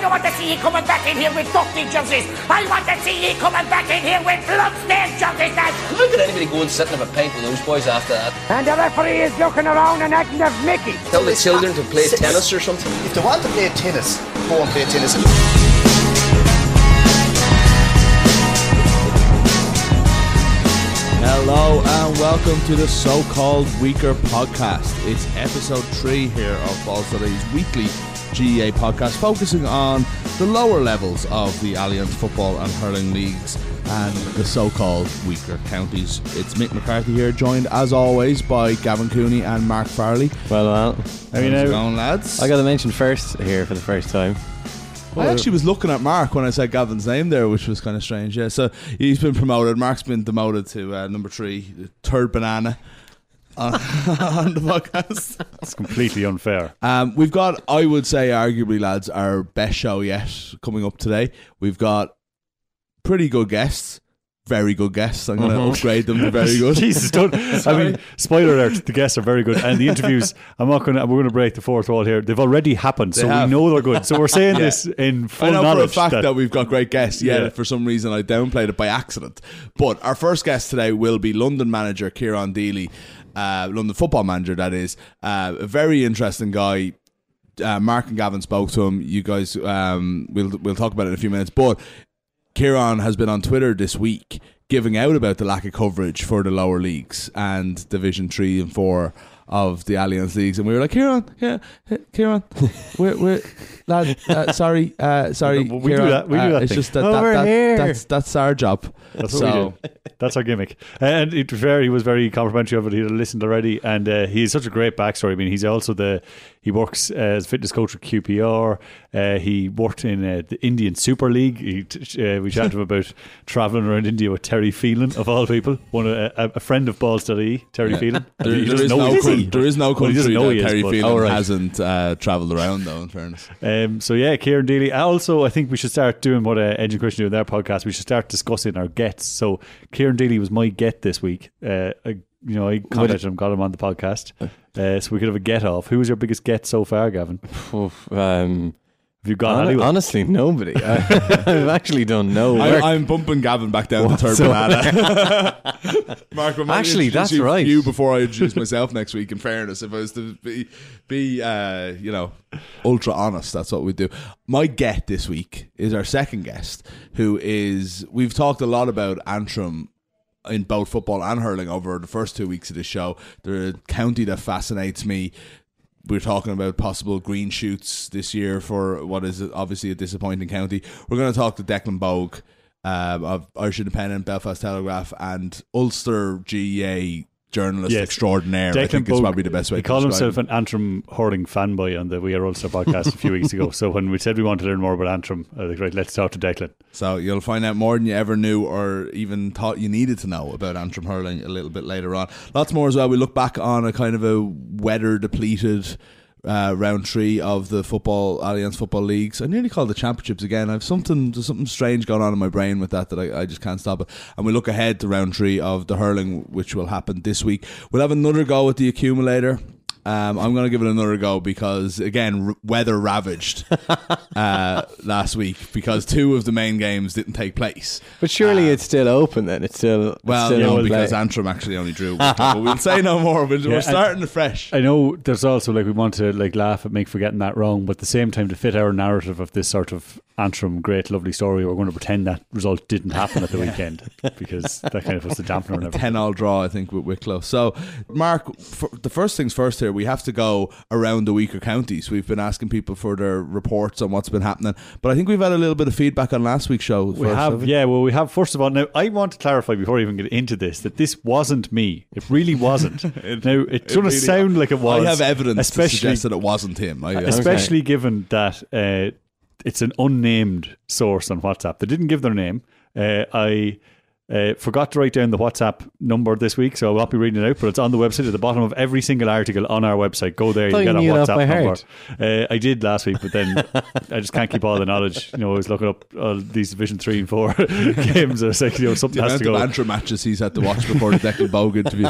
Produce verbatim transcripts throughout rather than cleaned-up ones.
don't want to see you coming back in here with dusty jerseys. I want to see you coming back in here with bloodstained jerseys, lads. How could anybody go and sit and have a pint with those boys after that? And the referee is looking around and acting of Mickey. Tell the children to play tennis or something. If they want to play tennis, go and play tennis. Hello and welcome to the so-called Weaker Podcast. It's episode three here of Balls.ie's weekly G A A podcast, focusing on the lower levels of the Alliance Football and Hurling Leagues and the so-called weaker counties. It's Mick McCarthy here, joined as always by Gavin Cooney and Mark Farley. Well, well. How's it going, lads? I got to mention first here for the first time. I actually was looking at Mark when I said Gavin's name there, which was kind of strange. Yeah, so he's been promoted. Mark's been demoted to uh, number three, the third banana on, on the podcast. It's completely unfair. Um, we've got, I would say, arguably, lads, our best show yet coming up today. We've got pretty good guests. Very good guests. I'm going to mm-hmm. upgrade them to very good. Jesus, don't. I mean, spoiler alert, the guests are very good. And the interviews, I'm not going to, we're going to break the fourth wall here. They've already happened, they so have. we know they're good. So we're saying yeah. this in full I know knowledge. for a fact that, that we've got great guests, yeah, yeah. for some reason I downplayed it by accident. But our first guest today will be London manager Kieran Deely, uh, London football manager, that is. Uh, a very interesting guy. Uh, Mark and Gavin spoke to him. You guys, um, we'll, we'll talk about it in a few minutes. But Kieran has been on Twitter this week giving out about the lack of coverage for the lower leagues and Division three and four of the Alliance leagues, and we were like, Kieran, yeah, Kieran, we're, we're lad, uh, sorry, uh, sorry, we Kieran, do that. We do uh, that. It's thing. just that, Over that, that here. that's that's our job. That's so, what we do. That's our gimmick. And it was very, he was very complimentary of it. He had listened already, and uh, he's such a great backstory. I mean, he's also the he works uh, as fitness coach at Q P R. Uh, he worked in uh, the Indian Super League. He, uh, we chatted to him about travelling around India with Terry Phelan, of all people, one a, a friend of Balls.ie, Terry yeah. Phelan. There, he there, is no con- there is no country well, that Terry is, Phelan oh, right. hasn't uh, travelled around, though, in fairness. Um, so yeah, Kieran Deely. Also, I think we should start doing what uh, Edge and Christian do in their podcast. We should start discussing our gets. So Kieran Deely was my get this week. Uh, I, you know, I contacted him, got him on the podcast, uh, so we could have a get off. Who was your biggest get so far, Gavin? um, have you gone hon- anywhere? Honestly, nobody. I, I've actually done no work. I, I'm bumping Gavin back down the third banana. Mark, I might Actually, introduce that's you, right. You before I introduce myself next week. In fairness, if I was to be, be uh, you know, ultra honest, that's what we do. My get this week is our second guest, who is we've talked a lot about Antrim in both football and hurling over the first two weeks of this show. They're a county that fascinates me. We're talking about possible green shoots this year for what is obviously a disappointing county. We're going to talk to Declan Bogue um, of Irish Independent, Belfast Telegraph, and Ulster G A A journalist yes. extraordinaire. Declan I think Bogue, is probably the best way he to called describe himself him. an Antrim hurling fanboy on the We Are Ulster podcast a few weeks ago. So when we said we wanted to learn more about Antrim, I was like, right, let's talk to Declan. So you'll find out more than you ever knew or even thought you needed to know about Antrim hurling a little bit later on. Lots more as well. We look back on a kind of a weather depleted Uh, round three of the football Alliance Football Leagues. I nearly called the championships again. I've something there's something strange going on in my brain with that that I, I just can't stop it. And we look ahead to round three of the hurling, which will happen this week. We'll have another go at the accumulator. Um, I'm going to give it another go because, again, r- weather ravaged uh, last week because two of the main games didn't take place. But surely uh, it's still open then. It's still it's well, still no, in because play. Antrim actually only drew. But we'll say no more. We're, Yeah, we're starting afresh. I know there's also like we want to like laugh at Mick for getting that wrong, but at the same time to fit our narrative of this sort of Antrim great lovely story, we're going to pretend that result didn't happen at the weekend because that kind of puts the dampener on everything. ten all draw, I think, with Wicklow. So, Mark, for the first things first here, we have to go around the weaker counties. We've been asking people for their reports on what's been happening, but I think we've had a little bit of feedback on last week's show. We first, have, have we? yeah. Well, we have. First of all, now I want to clarify before I even get into this that this wasn't me. It really wasn't. it, now it's it going to really, sound like it was. I have evidence especially, to suggest that it wasn't him. I, especially okay. given that uh, it's an unnamed source on WhatsApp. They didn't give their name. Uh, I Uh, forgot to write down the WhatsApp number this week, so I will not be reading it out, but it's on the website at the bottom of every single article on our website. Go there, you you get a knew that WhatsApp by number. heart. Uh, I did last week, but then I just can't keep all the knowledge. You know, I was looking up all these Division three and four games. I was like, you know, something The has amount to of go. Antrim matches he's had to watch before the Declan Bogue interview.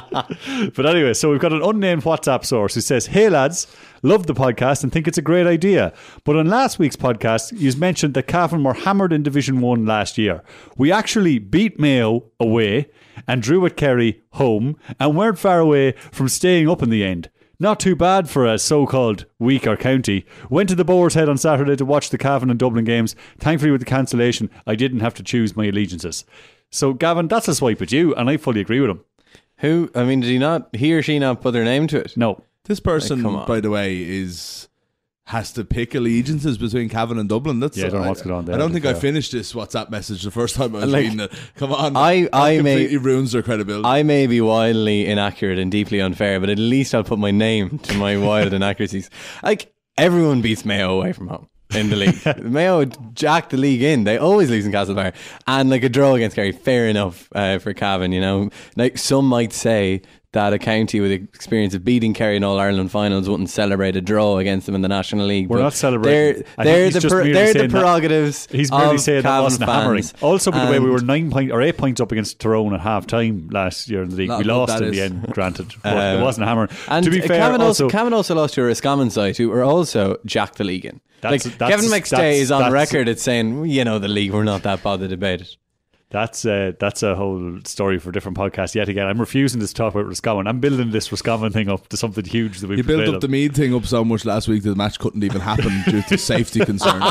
But anyway, so we've got an unnamed WhatsApp source who says, "Hey lads, love the podcast and think it's a great idea. But on last week's podcast, you mentioned that Cavan were hammered in Division one last year. We actually beat Mayo away and drew at Kerry home and weren't far away from staying up in the end. Not too bad for a so-called weaker county. Went to the Boar's Head on Saturday to watch the Cavan and Dublin games. Thankfully with the cancellation, I didn't have to choose my allegiances." So Gavin, that's a swipe at you, and I fully agree with him. Who, I mean, did he not, he or she not put their name to it? No. This person, Like, come on. by the way, is has to pick allegiances between Cavan and Dublin. That's Yeah, I don't know what's going on there, I don't to think be I fair. finished this WhatsApp message the first time I was Like, reading it. Come on, I- that I may- completely ruins their credibility. I may be wildly inaccurate and deeply unfair, but at least I'll put my name to my wild inaccuracies. Like, everyone beats Mayo away from home in the league. Mayo jacked the league in. They always lose in Castlebar. And like a draw against Kerry, fair enough uh, for Cavan, you know. Like, some might say that a county with experience of beating Kerry in All-Ireland finals wouldn't celebrate a draw against them in the National League. We're but not celebrating. I They're, think they're, he's the, just per, merely they're the saying that- prerogatives He's merely of saying that Cavan wasn't a hammering. fans. Also, by the way, we And- were nine point or eight points up against Tyrone at half time last year in the league. Not We good, lost that in the is. end, granted, but Um, it wasn't a hammering. And To be fair, Cavan also, also, Cavan also lost to a Roscommon side who were also jacked the league in. That's- like that's- Kevin McStay that's- is on that's- record at saying, "Well, you know, the league, we're not that bothered about it." that's uh, that's a whole story for a different podcast. Yet again, I'm refusing to talk about Roscommon. I'm building this Roscommon thing up to something huge that we You built played up the Mead thing up so much last week that the match couldn't even happen due to safety concerns.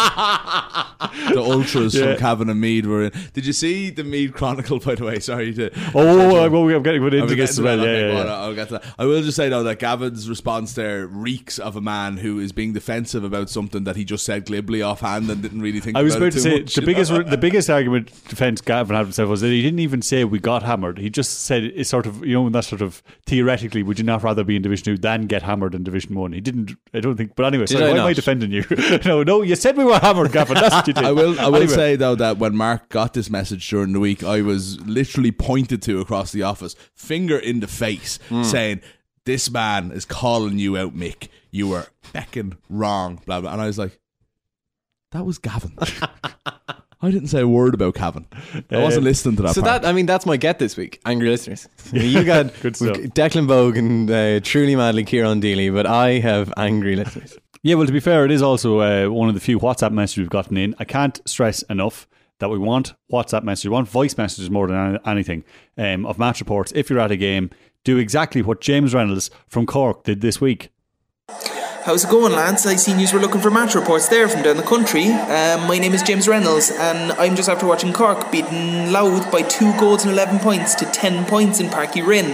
The ultras Yeah. from Cavan and Mead were in. Did you see the Mead Chronicle, by the way? Sorry to. Oh, I'm, I'm getting put I'll into be this as getting well. to that, Yeah, okay, yeah, well, yeah. I'll get to that. I will just say though that Gavin's response there reeks of a man who is being defensive about something that he just said glibly offhand and didn't really think. I was about about to it too say much, the you biggest know? the biggest argument defense Gavin had himself was that he didn't even say we got hammered. He just said it's sort of, you know, that sort of theoretically, would you not rather be in Division Two than get hammered in Division One? He didn't. I don't think. But anyway, Did sorry, I why am I not? defending you? no, no, you said we were hammered, Gavin. That's what you did. I will. I will Anyway. say though that when Mark got this message during the week, I was literally pointed to across the office, finger in the face, Hmm. saying, "This man is calling you out, Mick. You were becking wrong." Blah blah. And I was like, "That was Gavin." I didn't say a word about Cavan. I wasn't Uh, listening to that. So part. that, I mean, that's my get this week. Angry listeners. You got Good stuff. Declan Bogue and uh, truly madly Kieran Dealey, but I have angry listeners. Yeah, well, to be fair, it is also uh, one of the few WhatsApp messages we've gotten in. I can't stress enough that we want WhatsApp messages, we want voice messages more than any- anything um, of match reports. If you're at a game, do exactly what James Reynolds from Cork did this week. How's it going, lads? I seen you were looking for match reports there from down the country. Um, my name is James Reynolds, and I'm just after watching Cork beaten Louth by two goals and eleven points to ten points in Parky Rin.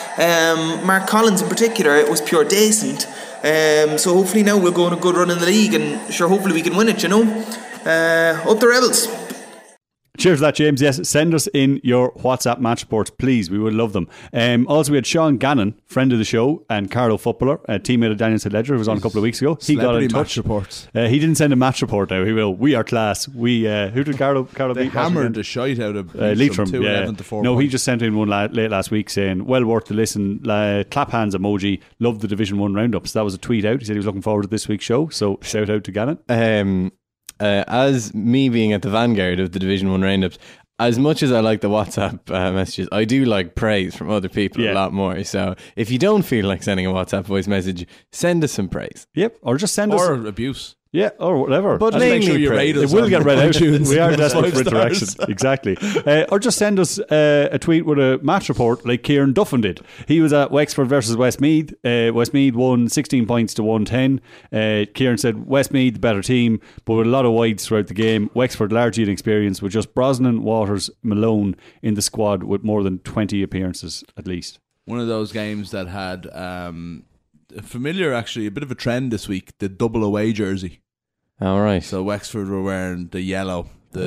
Um, Mark Collins in particular, it was pure decent. Um, so hopefully now we'll go on a good run in the league, and sure, hopefully we can win it, you know. Uh, up the Rebels. Cheers for that, James. Yes, send us in your WhatsApp match reports, please. We would love them. Um, also, we had Sean Gannon, friend of the show, and Carlo Footballer, a teammate of Daniel St. Ledger, who was on a couple of weeks ago. He got in Celebrity touch. match reports. Uh, he didn't send a match report now. He will. We are class. We uh, who did Carlo? Carlo They beat last hammered weekend? the shite out of Uh, Leitrim, two yeah. eleven to four. No, he points. just sent in one la- late last week saying, well worth the listen, uh, clap hands emoji, love the Division one roundups. That was a tweet out. He said he was looking forward to this week's show, so shout out to Gannon. Um, uh, as me being at the vanguard of the Division One roundups, as much as I like the WhatsApp uh, messages, I do like praise from other people Yeah. a lot more. So if you don't feel like sending a WhatsApp voice message, send us some praise. Yep, or just send or us... abuse. Yeah, or whatever. But Just make sure mainly you praise. rate us. It will on get read out. iTunes. We are Five desperate for stars. interaction. Exactly. Uh, or just send us uh, a tweet with a match report like Kieran Duffin did. He was at Wexford versus Westmeath. Uh, Westmeath won sixteen points to one ten. Uh, Kieran said Westmeath, the better team, but with a lot of wides throughout the game. Wexford largely inexperienced with just Brosnan, Waters, Malone in the squad with more than twenty appearances at least. One of those games that had um, a familiar, actually, a bit of a trend this week, the double away jersey. All right. So Wexford were wearing the yellow, the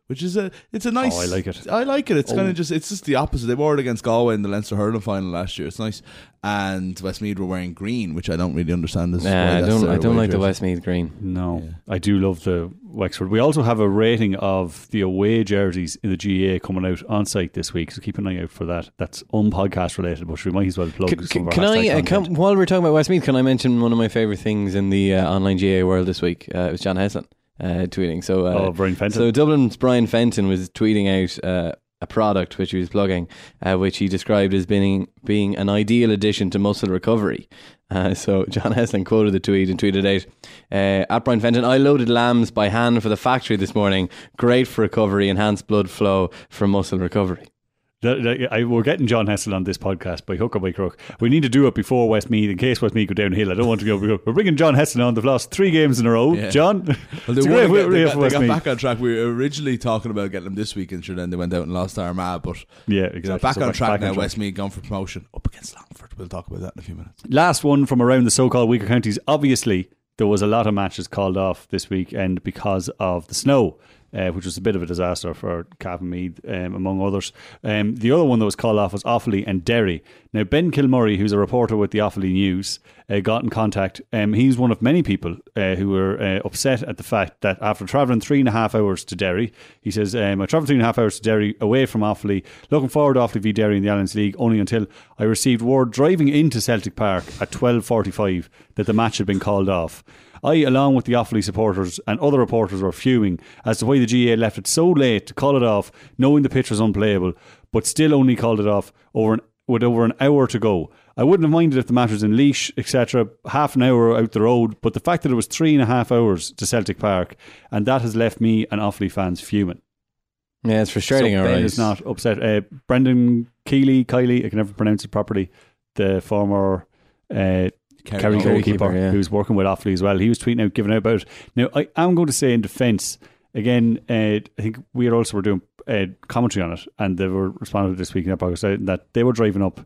which is a it's a nice. Oh, I like it. I like it. It's Oh. kind of just it's just the opposite. They wore it against Galway in the Leinster hurling final last year. It's nice, and Westmeath were wearing green, which I don't really understand. This Nah, why I that's don't. their I don't away like the jersey. Westmeath green. No, I do love the Wexford. We also have a rating of the away jerseys in the G A A coming out on site this week, so keep an eye out for that. That's unpodcast related, but we might as well plug Can, some can, of our can I, hashtag uh, content. come, while we're talking about Westmeath, can I mention one of my favourite things in the uh, online G A A world this week? Uh, it was John Hesslin uh, tweeting. So, uh, Oh, Brian Fenton. So Dublin's Brian Fenton was tweeting out uh, a product which he was plugging, uh, which he described as being being an ideal addition to muscle recovery. Uh, so John Hesslin quoted the tweet and tweeted out, uh, at Brian Fenton, I loaded lambs by hand for the factory this morning. Great for recovery, enhanced blood flow for muscle recovery. That- that- I, we're getting John Hessel on this podcast by hook or by crook. We need to do it before Westmeath in case Westmeath go downhill. I don't want to go. We're bringing John Hessel on. They've lost three games in a row. Yeah. John, Well, it's they, a great won again. way they, for got, they got Westmeath. back on track. We were originally talking about getting them this week, and sure, then they went out and lost Armagh. But Yeah, you know, exactly. back So on track back now. on track. Westmeath gone for promotion up against Longford. We'll talk about that in a few minutes. Last one from around the so-called weaker counties. Obviously, there was a lot of matches called off this weekend because of the snow, uh, which was a bit of a disaster for Cavan Meath, um, among others. Um, the other one that was called off was Offaly and Derry. Now, Ben Kilmurray, who's a reporter with the Offaly News, uh, got in contact. Um, he's one of many people uh, who were uh, upset at the fact that after travelling three and a half hours to Derry, he says, um, I travelled three and a half hours to Derry away from Offaly, looking forward to Offaly v Derry in the Alliance League, only until I received word driving into Celtic Park at twelve forty-five that the match had been called off. I, along with the Offaly supporters and other reporters, were fuming as to why the G A A left it so late to call it off, knowing the pitch was unplayable, but still only called it off over an, with over an hour to go. I wouldn't have minded if the match was in Laois, et cetera, half an hour out the road, but the fact that it was three and a half hours to Celtic Park, and that has left me and Offaly fans fuming. Yeah, it's frustrating. So all Ben right. is not upset. Uh, Brendan Keeley, Kiley, I can never pronounce it properly, the former uh, Kerry goalkeeper, goalkeeper, yeah. who's working with Offaly as well. He was tweeting out, giving out about it. Now, I am going to say in defence, again, uh, I think we also were doing uh, commentary on it, and they were responding this week in their podcast that they were driving up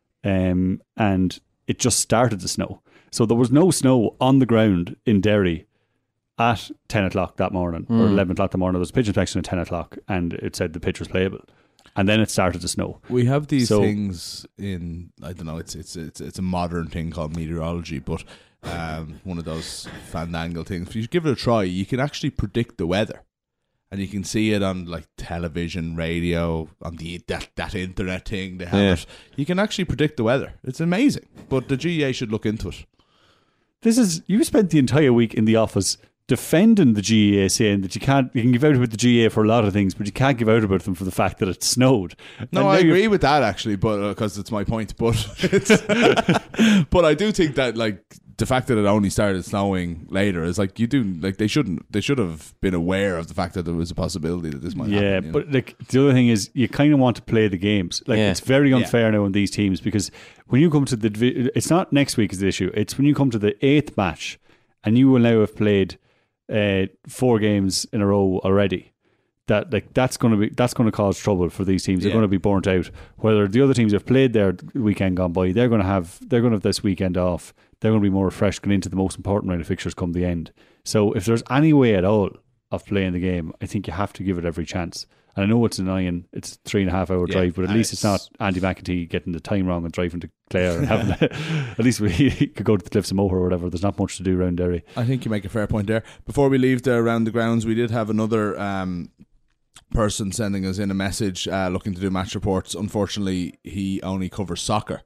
um, and it just started to snow. So there was no snow on the ground in Derry at ten o'clock that morning or eleven o'clock that morning. There was a pitch inspection at ten o'clock and it said the pitch was playable. And then it started to snow. We have these So- things in, I don't know, it's it's it's it's a modern thing called meteorology, but um, one of those fandangle things. If you give it a try, you can actually predict the weather, and you can see it on like television, radio, on the that that internet thing they have Yeah. it. You can actually predict the weather. It's amazing, but the G A A should look into it. This is, you spent the entire week in the office defending the G A A, saying that you can't, you can give out about the G A A for a lot of things, but you can't give out about them for the fact that it snowed. No, And I now you've- agree with that actually, but because it's my point. But it's, but I do think that like the fact that it only started snowing later is like you do like they shouldn't they should have been aware of the fact that there was a possibility that this might Yeah, happen. you know? but like the other thing is, you kind of want to play the games. Like Yeah. it's very unfair now on these teams, because when you come to the, divi- it's not next week is the issue. It's when you come to the eighth match, and you will now have played uh, four games in a row already. That like that's going to be that's going to cause trouble for these teams. They're Yeah. going to be burnt out. Whether the other teams have played their weekend gone by, they're going to have they're going to have this weekend off. They're going to be more refreshed going into the most important round of fixtures come the end. So if there's any way at all of playing the game, I think you have to give it every chance. And I know it's annoying, it's a three and a half hour Yeah, drive, but at and least it's, it's- not Andy McEntee getting the time wrong and driving to Clare and having at least we he could go to the Cliffs of Moher or whatever. There's not much to do around Derry. I think you make a fair point there. Before we leave the around the grounds, we did have another um, person sending us in a message uh, looking to do match reports. Unfortunately, he only covers soccer.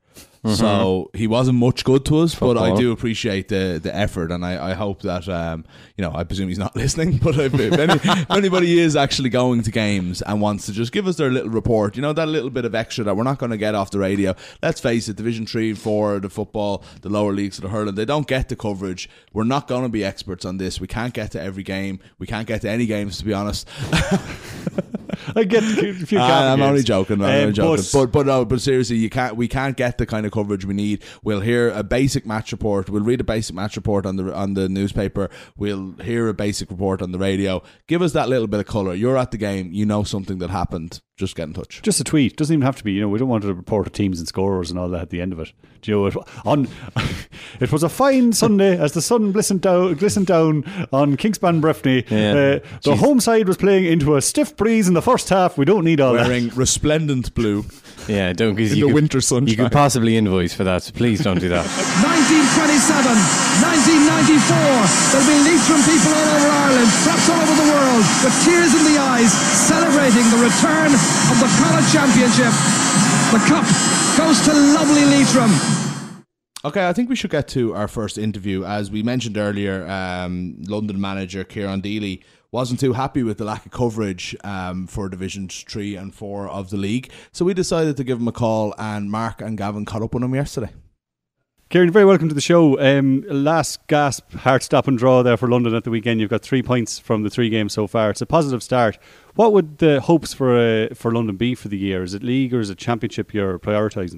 So he wasn't much good to us, but I Football. do appreciate the the effort, and I, I hope that um, you know I presume he's not listening, but if, if, any, if anybody is actually going to games and wants to just give us their little report, you know, that little bit of extra that we're not going to get off the radio. Let's face it, Division Three, Four, the football, the lower leagues of the hurling, they don't get the coverage. We're not going to be experts on this. We can't get to every game. We can't get to any games, to be honest. I get a few Ah, I'm games. only joking. I'm Um, only joking. but- But but no, but seriously, you can't. We can't get the kind of coverage we need. We'll hear a basic match report. We'll read a basic match report on the on the newspaper. We'll hear a basic report on the radio. Give us that little bit of colour. You're at the game. You know something that happened. just get in touch. Just a tweet. Doesn't even have to be, you know, we don't want to report the teams and scorers and all that at the end of it. Do you know, it, on, it was a fine Sunday as the sun glistened down, glistened down on Kingspan Breffni. Yeah. Uh, the home side was playing into a stiff breeze in the first half. We don't need all Wearing that. Wearing resplendent blue. Yeah, don't, in you the could, winter sunshine. You could possibly invoice for that, so please don't do that. nineteen twenty-seven, nineteen ninety-four. There'll be leaves from people all over Ireland, perhaps all over the world, with tears in the eyes, celebrating the return of the College Championship. The cup goes to lovely Leitrim. Okay, I think we should get to our first interview. As we mentioned earlier, um, London manager Kieran Deely wasn't too happy with the lack of coverage um, for Divisions three and four of the league. So we decided to give him a call, and Mark and Gavin caught up with him yesterday. Kieran, very welcome to the show. Um, last gasp, heart stop and draw there for London at the weekend. You've got three points from the three games so far. It's a positive start. What would the hopes for uh, for London be for the year? Is it league or is it championship you're prioritising?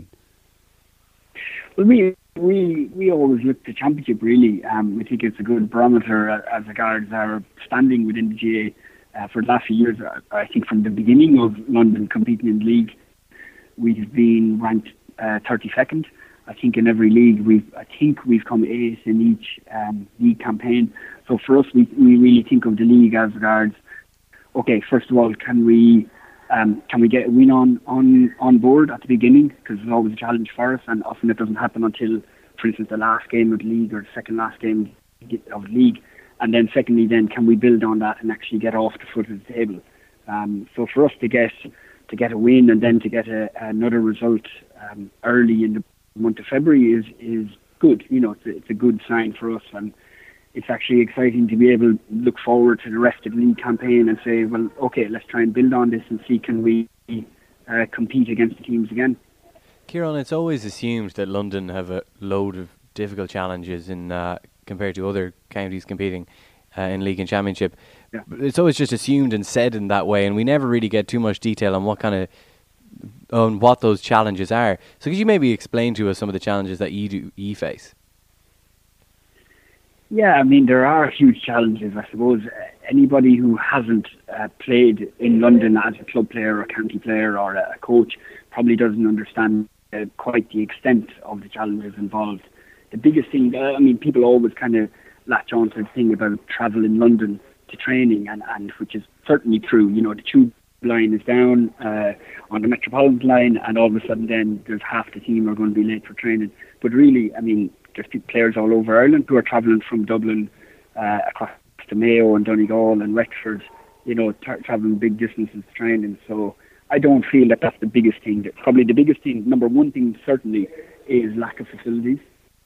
Well, we we we always look to championship. Really, um, we think it's a good barometer as regards our standing within the G A. Uh, for the last few years, I think from the beginning of London competing in the league, we've been ranked uh, thirty-second. I think in every league we've I think we've come eighth in each um, league campaign. So for us, we we really think of the league as regards. Okay, first of all, can we um, can we get a win on, on, on board at the beginning? Because it's always a challenge for us, and often it doesn't happen until, for instance, the last game of the league or the second last game of the league. And then secondly, then can we build on that and actually get off the foot of the table? Um, so for us to get to get a win and then to get a, another result um, early in the month of February is is good. You know, it's a, it's a good sign for us, and it's actually exciting to be able to look forward to the rest of the league campaign and say, well, okay, let's try and build on this and see can we uh, compete against the teams again. Kieran, it's always assumed that London have a load of difficult challenges in uh, compared to other counties competing uh, in league and championship. Yeah. But it's always just assumed and said in that way, and we never really get too much detail on what kind of on what those challenges are. So could you maybe explain to us some of the challenges that you do you face? Yeah, I mean, there are huge challenges. I suppose anybody who hasn't uh, played in London as a club player or a county player or a coach probably doesn't understand uh, quite the extent of the challenges involved. The biggest thing, uh, I mean, people always kind of latch on to the thing about travel in London to training, and, and which is certainly true. You know, the tube line is down uh, on the Metropolitan line, and all of a sudden then there's half the team are going to be late for training. But really, I mean, there's players all over Ireland who are travelling from Dublin uh, across to Mayo and Donegal and Wexford, you know, tra- travelling big distances to training. So I don't feel that that's the biggest thing. That probably the biggest thing, number one thing certainly, is lack of facilities.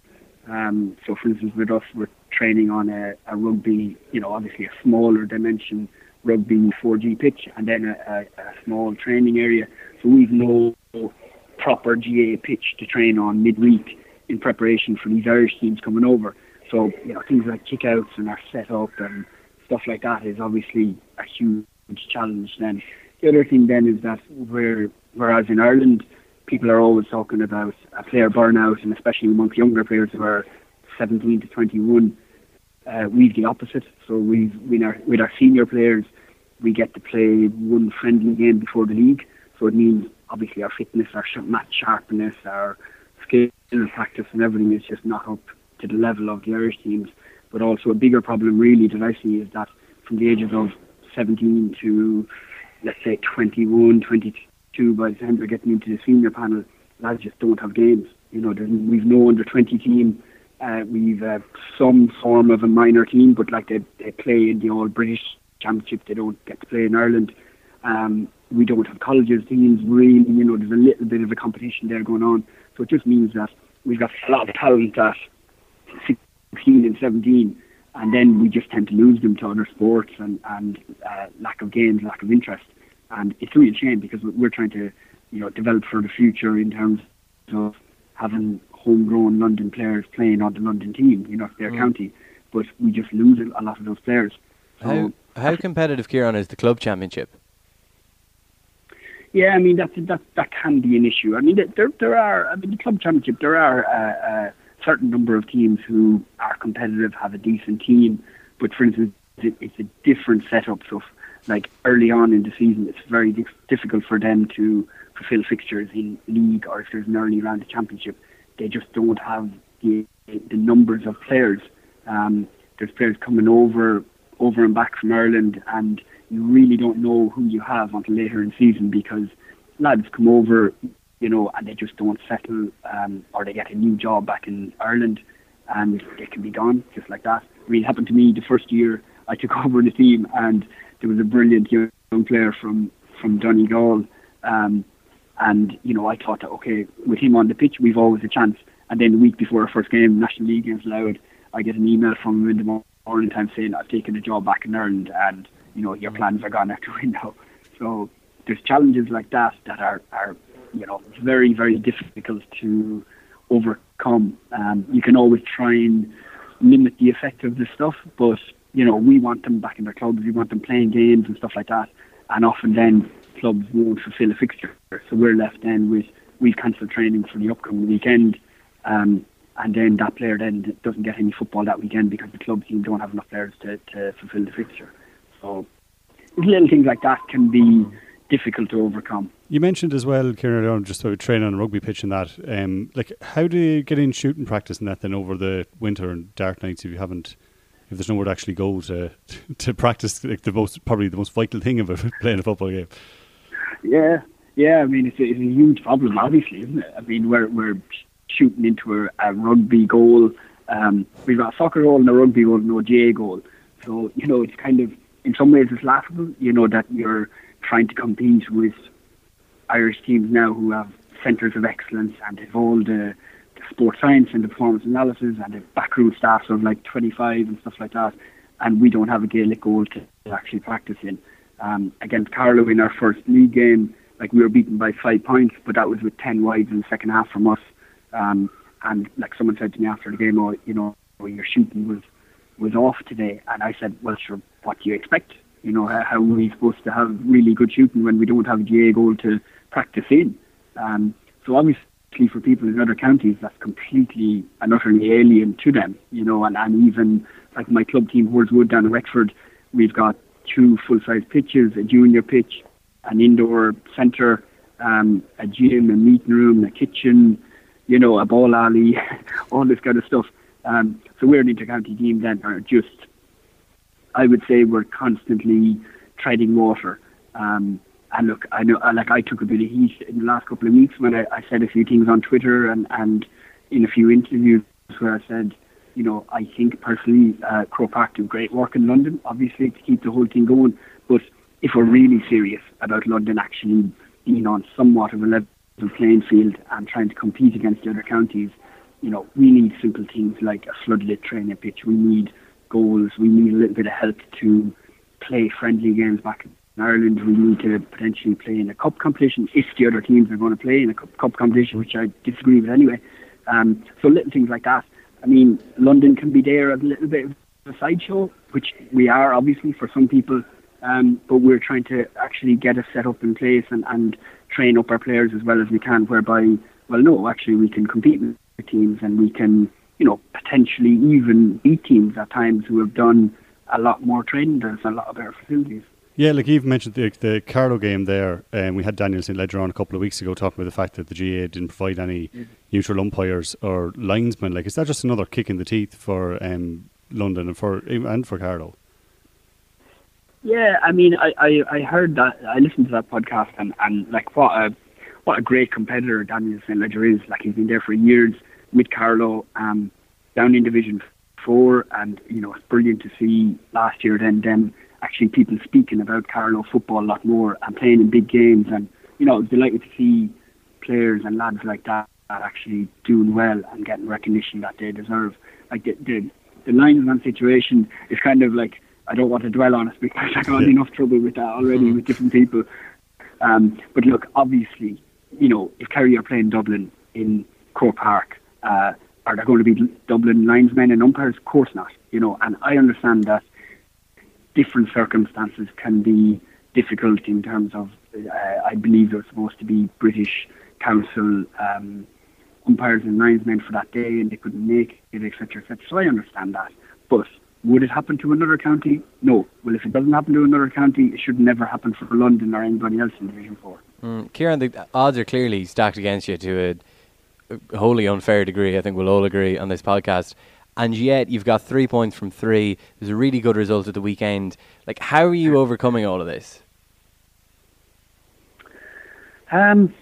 Um, so for instance, with us, we're training on a, a rugby, you know, obviously a smaller dimension rugby four G pitch, and then a, a, a small training area. So we've no proper G A pitch to train on midweek in preparation for these Irish teams coming over. So, you know, things like kickouts and our setup and stuff like that is obviously a huge challenge then. The other thing then is that we're, whereas in Ireland, people are always talking about a player burnout, and especially amongst younger players who are seventeen to twenty-one, uh, we've the opposite. So we've, with our, with our senior players, we get to play one friendly game before the league. So it means obviously our fitness, our match sharpness, our skill practice and everything is just not up to the level of the Irish teams. But also a bigger problem really that I see is that from the ages of seventeen to, let's say, twenty-one, twenty-two, by the time they're getting into the senior panel, lads just don't have games. You know, we've no under twenty team, uh, we've uh, some form of a minor team, but like they, they play in the All British Championship, they don't get to play in Ireland. Um, we don't have colleges teams really, you know, there's a little bit of a competition there going on. So it just means that we've got a lot of talent at sixteen and seventeen, and then we just tend to lose them to other sports and, and uh, lack of games, lack of interest. And it's a real shame because we're trying to, you know, develop for the future in terms of having homegrown London players playing on the London team, you know, if they're mm. county. But we just lose a lot of those players. So how how competitive, Kieran, is the club championship? Yeah, I mean that that that can be an issue. I mean there there are I mean the club championship there are a, a certain number of teams who are competitive, have a decent team, but for instance it, it's a different setup. So like early on in the season, it's very dif- difficult for them to fulfill fixtures in league, or if there's an early round of championship, they just don't have the the numbers of players. Um, there's players coming over over and back from Ireland, and you really don't know who you have until later in the season, because lads come over, you know, and they just don't settle, um, or they get a new job back in Ireland, and they can be gone just like that. I mean, it happened to me the first year I took over the team, and there was a brilliant young player from from Donegal, um, and you know, I thought that okay, with him on the pitch, we've always a chance. And then the week before our first game, National League against Louth, I get an email from him in the morning time saying I've taken a job back in Ireland, and you know, your plans are gone out the window. So there's challenges like that that are, are you know, very, very difficult to overcome. Um, you can always try and limit the effect of this stuff, but you know, we want them back in their clubs, we want them playing games and stuff like that, and often then clubs won't fulfill a fixture, so we're left then with, we've cancelled training for the upcoming weekend, um, and then that player then doesn't get any football that weekend because the club team don't have enough players to, to fulfill the fixture. So little things like that can be difficult to overcome. You mentioned as well, Kieran, just about training on a rugby pitch and that. Um, like, how do you get in shooting practice and that then over the winter and dark nights if you haven't, if there's nowhere to actually go to to practice, like the most probably the most vital thing about playing a football game? Yeah, yeah. I mean, it's a, it's a huge problem, obviously, isn't it? I mean, we're we're shooting into a, a rugby goal. Um, we've got a soccer goal and a rugby goal, no G A A goal. So you know, it's kind of, in some ways it's laughable, you know, that you're trying to compete with Irish teams now who have centres of excellence and have all the, the sports science and the performance analysis and the backroom staffs of like twenty-five and stuff like that, and we don't have a Gaelic goal to actually practice in. Um, against Carlow in our first league game, like, we were beaten by five points, but that was with ten wides in the second half from us. Um, and like someone said to me after the game, oh, you know, your shooting was was off today, and I said, well, sure, what do you expect? You know, how, how are we supposed to have really good shooting when we don't have a G A A goal to practice in? Um, so obviously for people in other counties, that's completely and utterly alien to them, you know, and, and even like my club team, Horswood down in Wexford, we've got two full-size pitches, a junior pitch, an indoor centre, um, a gym, a meeting room, a kitchen, you know, a ball alley, all this kind of stuff. Um, so we're an inter-county team then, are just, I would say we're constantly treading water. Um, and look, I know, like, I took a bit of heat in the last couple of weeks when I, I said a few things on Twitter and, and in a few interviews where I said, you know, I think personally uh, Croke Park do great work in London, obviously, to keep the whole thing going. But if we're really serious about London actually being on somewhat of a level playing field and trying to compete against the other counties, you know, we need simple things like a floodlit training pitch. We need goals. We need a little bit of help to play friendly games back in Ireland. We need to potentially play in a cup competition if the other teams are going to play in a cup, cup competition, which I disagree with anyway. Um, so little things like that. I mean, London can be there as a little bit of a sideshow, which we are obviously for some people, um, but we're trying to actually get a setup in place and, and train up our players as well as we can, whereby, well, no, actually we can compete with teams and we can, you know, potentially even beat teams at times who have done a lot more training than us, a lot of better facilities. Yeah, like you've mentioned the, the Carlow game there, and um, we had Daniel Saint Ledger on a couple of weeks ago talking about the fact that the G A A didn't provide any yeah. neutral umpires or linesmen. Like, is that just another kick in the teeth for um, London and for and for Carlow? Yeah, I mean, I, I, I heard that, I listened to that podcast, and, and like what a what a great competitor Daniel Saint Ledger is. Like, he's been there for years with Carlow, um, down in Division Four, and you know, it's brilliant to see last year then them. Actually people speaking about Carlow football a lot more and playing in big games, and you know, it's delighted to see players and lads like that, that actually doing well and getting recognition that they deserve. Like the the, the linesman situation is kind of like, I don't want to dwell on it because I got enough trouble with that already with different people. Um, but look, obviously, you know, if Kerry are playing Dublin in Croke Park, uh, are there going to be Dublin linesmen and umpires? Of course not. You know, and I understand that different circumstances can be difficult in terms of, uh, I believe there's supposed to be British Council um, umpires and linesmen for that day and they couldn't make it, et cetera, et cetera. So I understand that. But Would it happen to another county? No. Well, if it doesn't happen to another county, it should never happen for London or anybody else in Division four. Mm. Kieran, the odds are clearly stacked against you to a, a wholly unfair degree. I think we'll all agree on this podcast. And yet you've got three points from three. There's a really good result at the weekend. Like, how are you overcoming all of this? Um,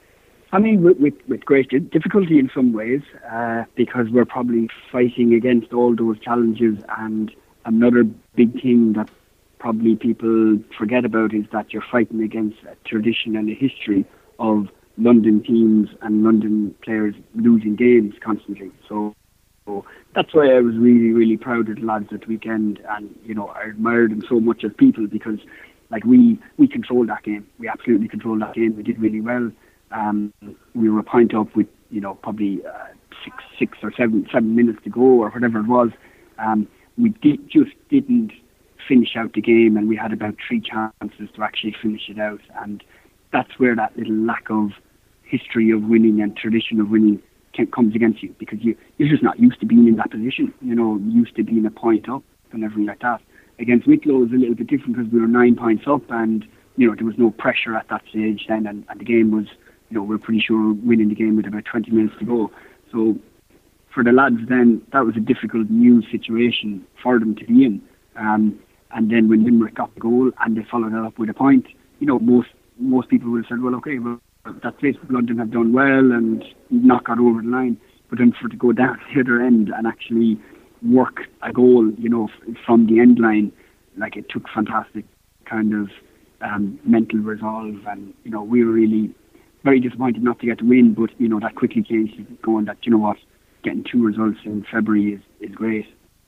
I mean, with, with, with great difficulty in some ways, uh, because we're probably fighting against all those challenges. And another big thing that probably people forget about is that you're fighting against a tradition and a history of London teams and London players losing games constantly. So, so that's why I was really, really proud of the lads at the weekend. And, you know, I admired them so much as people because, like, we, we controlled that game. We absolutely controlled that game. We did really well. Um, we were a point up with, you know, probably uh, six, six or seven, seven minutes to go or whatever it was. Um, we did, just didn't finish out the game, and we had about three chances to actually finish it out. And that's where that little lack of history of winning and tradition of winning can, comes against you, because you, you're just not used to being in that position, you know, used to being a point up and everything like that. Against Wicklow was a little bit different because we were nine points up, and, you know, there was no pressure at that stage then, and, and the game was, you know, we we're pretty sure winning the game with about twenty minutes to go. So for the lads then, that was a difficult new situation for them to be in. Um, and then when Limerick got the goal and they followed it up with a point, you know, most most people would have said, well, okay, well, that's it, London have done well and not got over the line. But then for it to go down the other end and actually work a goal, you know, f- from the end line, like, it took fantastic kind of um, mental resolve. And, you know, we were really very disappointed not to get the win, but, you know, that quickly changed to going that, you know what, getting two results in February is, is great.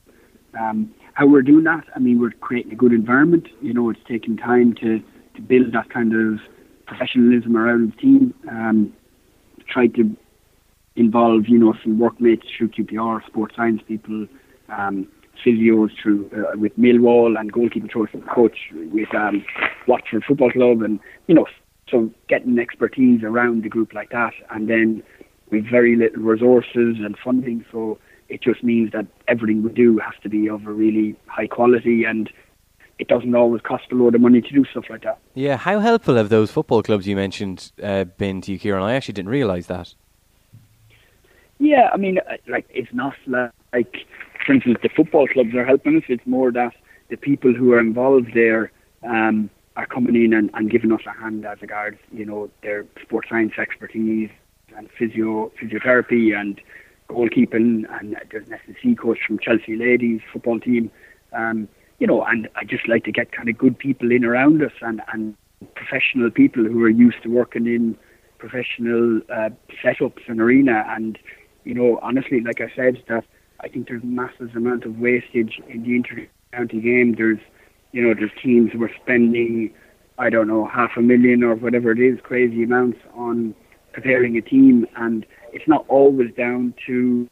Um, how we're doing that, I mean, we're creating a good environment. You know, it's taking time to, to build that kind of professionalism around the team. Um, try to involve, you know, some workmates through Q P R, sports science people, um, physios through uh, with Millwall, and goalkeeping coach with um, Watford Football Club, and, you know, so getting expertise around the group like that. And then with very little resources and funding, so it just means that everything we do has to be of a really high quality, and it doesn't always cost a load of money to do stuff like that. Yeah, how helpful have those football clubs you mentioned uh, been to you, Kieran? I actually didn't realise that. Yeah, I mean, like, it's not like, for instance, the football clubs are helping us. It's more that the people who are involved there um, are coming in and, and giving us a hand as regards, you know, their sports science expertise and physio physiotherapy and goalkeeping, and there's an S S C coach from Chelsea ladies football team, um, you know, and I just like to get kind of good people in around us, and, and professional people who are used to working in professional uh, setups and arena. And, you know, honestly, like I said, that I think there's massive amount of wastage in the inter-county game. There's, you know, there's teams who are spending, I don't know, half a million or whatever it is, crazy amounts on preparing a team, and it's not always down to,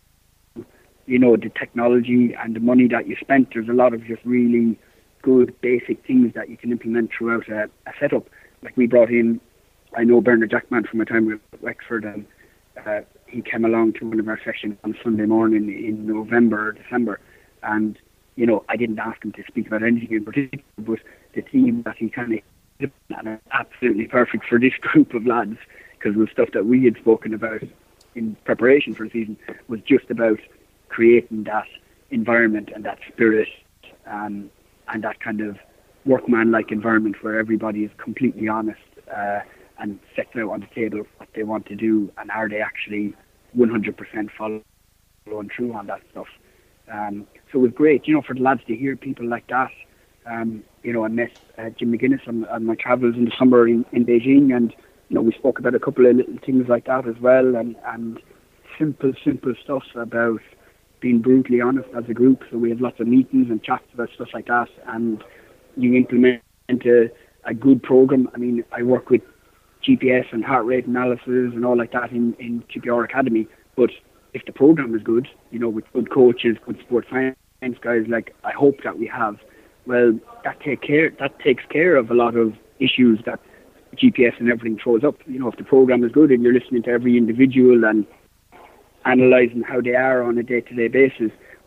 you know, the technology and the money that you spent. There's a lot of just really good basic things that you can implement throughout a, a setup. Like, we brought in, I know Bernard Jackman from my time with Wexford, and uh, he came along to one of our sessions on Sunday morning in November or December, and, you know, I didn't ask him to speak about anything in particular, but the team that he kind of absolutely perfect for this group of lads, because it was stuff that we had spoken about in preparation for the season, was just about creating that environment and that spirit, um, and that kind of workman-like environment where everybody is completely honest uh, and sets out on the table what they want to do, and are they actually one hundred percent following through on that stuff. Um, so it was great, you know, for the lads to hear people like that. Um, you know, I met uh, Jim McGuinness on, on my travels in the summer in, in Beijing, and, you know, we spoke about a couple of little things like that as well, and, and simple, simple stuff about being brutally honest as a group. So we had lots of meetings and chats about stuff like that, and you implement a, a good program. I mean, I work with G P S and heart rate analysis and all like that in, in Q P R Academy, but if the program is good, you know, with good coaches, good sports science guys, like I hope that we have, well, that take care that takes care of a lot of issues that G P S and everything throws up. You know, if the program is good and you're listening to every individual and analysing how they are on a day-to-day basis,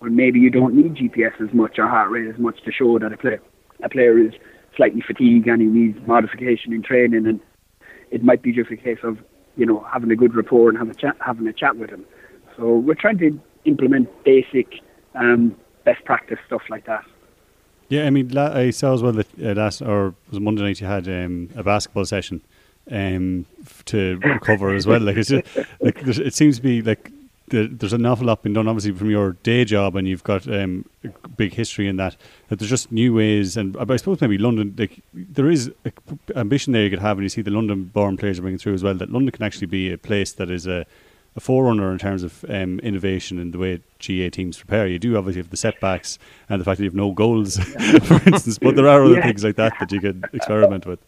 Well, maybe you don't need G P S as much or heart rate as much to show that a player a player is slightly fatigued and he needs modification in training, and it might be just a case of, you know, having a good rapport and having a chat, having a chat with him. So we're trying to implement basic um, best practice stuff like that. Yeah, I mean, la- I saw as well that uh, last, or was it Monday night, you had um, a basketball session um, f- to recover as well. Like, it's just, like it seems to be like the, there's an awful lot been done, obviously, from your day job, and you've got um, a big history in that. That there's just new ways, and I suppose maybe London, like there is a ambition there you could have, and you see the London-born players are bringing through as well. That London can actually be a place that is a a forerunner in terms of um, innovation in the way G A A teams prepare. You do obviously have the setbacks and the fact that you have no goals, for instance, but there are other Yeah. things like that that you could experiment with.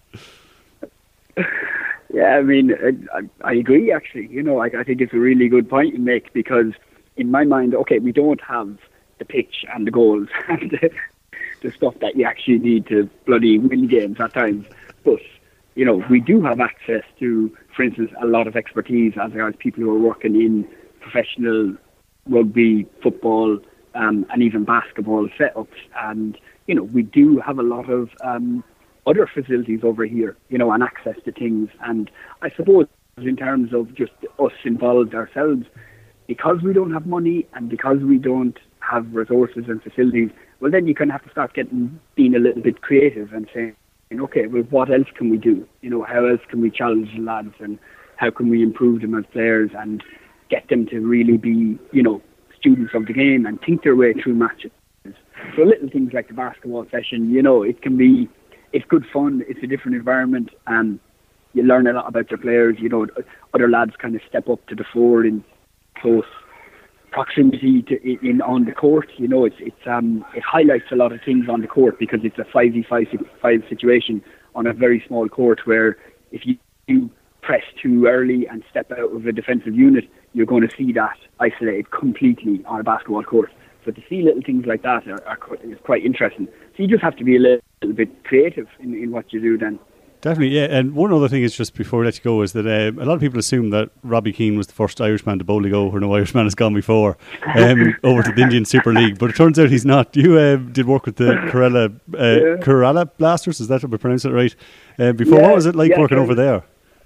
Yeah, I mean, I, I agree, actually. You know, I, I think it's a really good point you make, because in my mind, okay, we don't have the pitch and the goals and the, the stuff that you actually need to bloody win games at times. But, you know, we do have access to, for instance, a lot of expertise as regards people who are working in professional rugby, football, um, and even basketball setups. And, you know, we do have a lot of um, other facilities over here, you know, and access to things. And I suppose in terms of just us involved ourselves, because we don't have money and because we don't have resources and facilities, well, then you kind of have to start getting, being a little bit creative and saying, okay, well, what else can we do? You know, how else can we challenge the lads, and how can we improve them as players and get them to really be, you know, students of the game and think their way through matches? So little things like the basketball session, you know, it can be, it's good fun, it's a different environment, and you learn a lot about the players. You know, other lads kind of step up to the fore in close proximity to in on the court. You know, it's it's um it highlights a lot of things on the court, because it's a five v five situation on a very small court, where if you, you press too early and step out of a defensive unit, you're going to see that isolated completely on a basketball court. So to see little things like that are, are quite, is quite interesting. So you just have to be a little, little bit creative in, in what you do then. Definitely, yeah. And one other thing is, just before we let you go, is that uh, a lot of people assume that Robbie Keane was the first Irishman to Bowligo, where no Irishman has gone before, um, over to the Indian Super League. But it turns out he's not. You uh, did work with the Kerala, uh, yeah. Kerala Blasters, is that if I pronounce it right? Uh, before, yeah, what was it like yeah, working over there?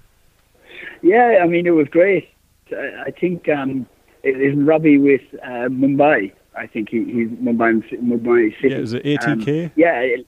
Yeah, I mean, it was great. I think um, it isn't Robbie with uh, Mumbai. I think he, he's Mumbai, Mumbai City. Yeah, is it A T K? Um, yeah. It,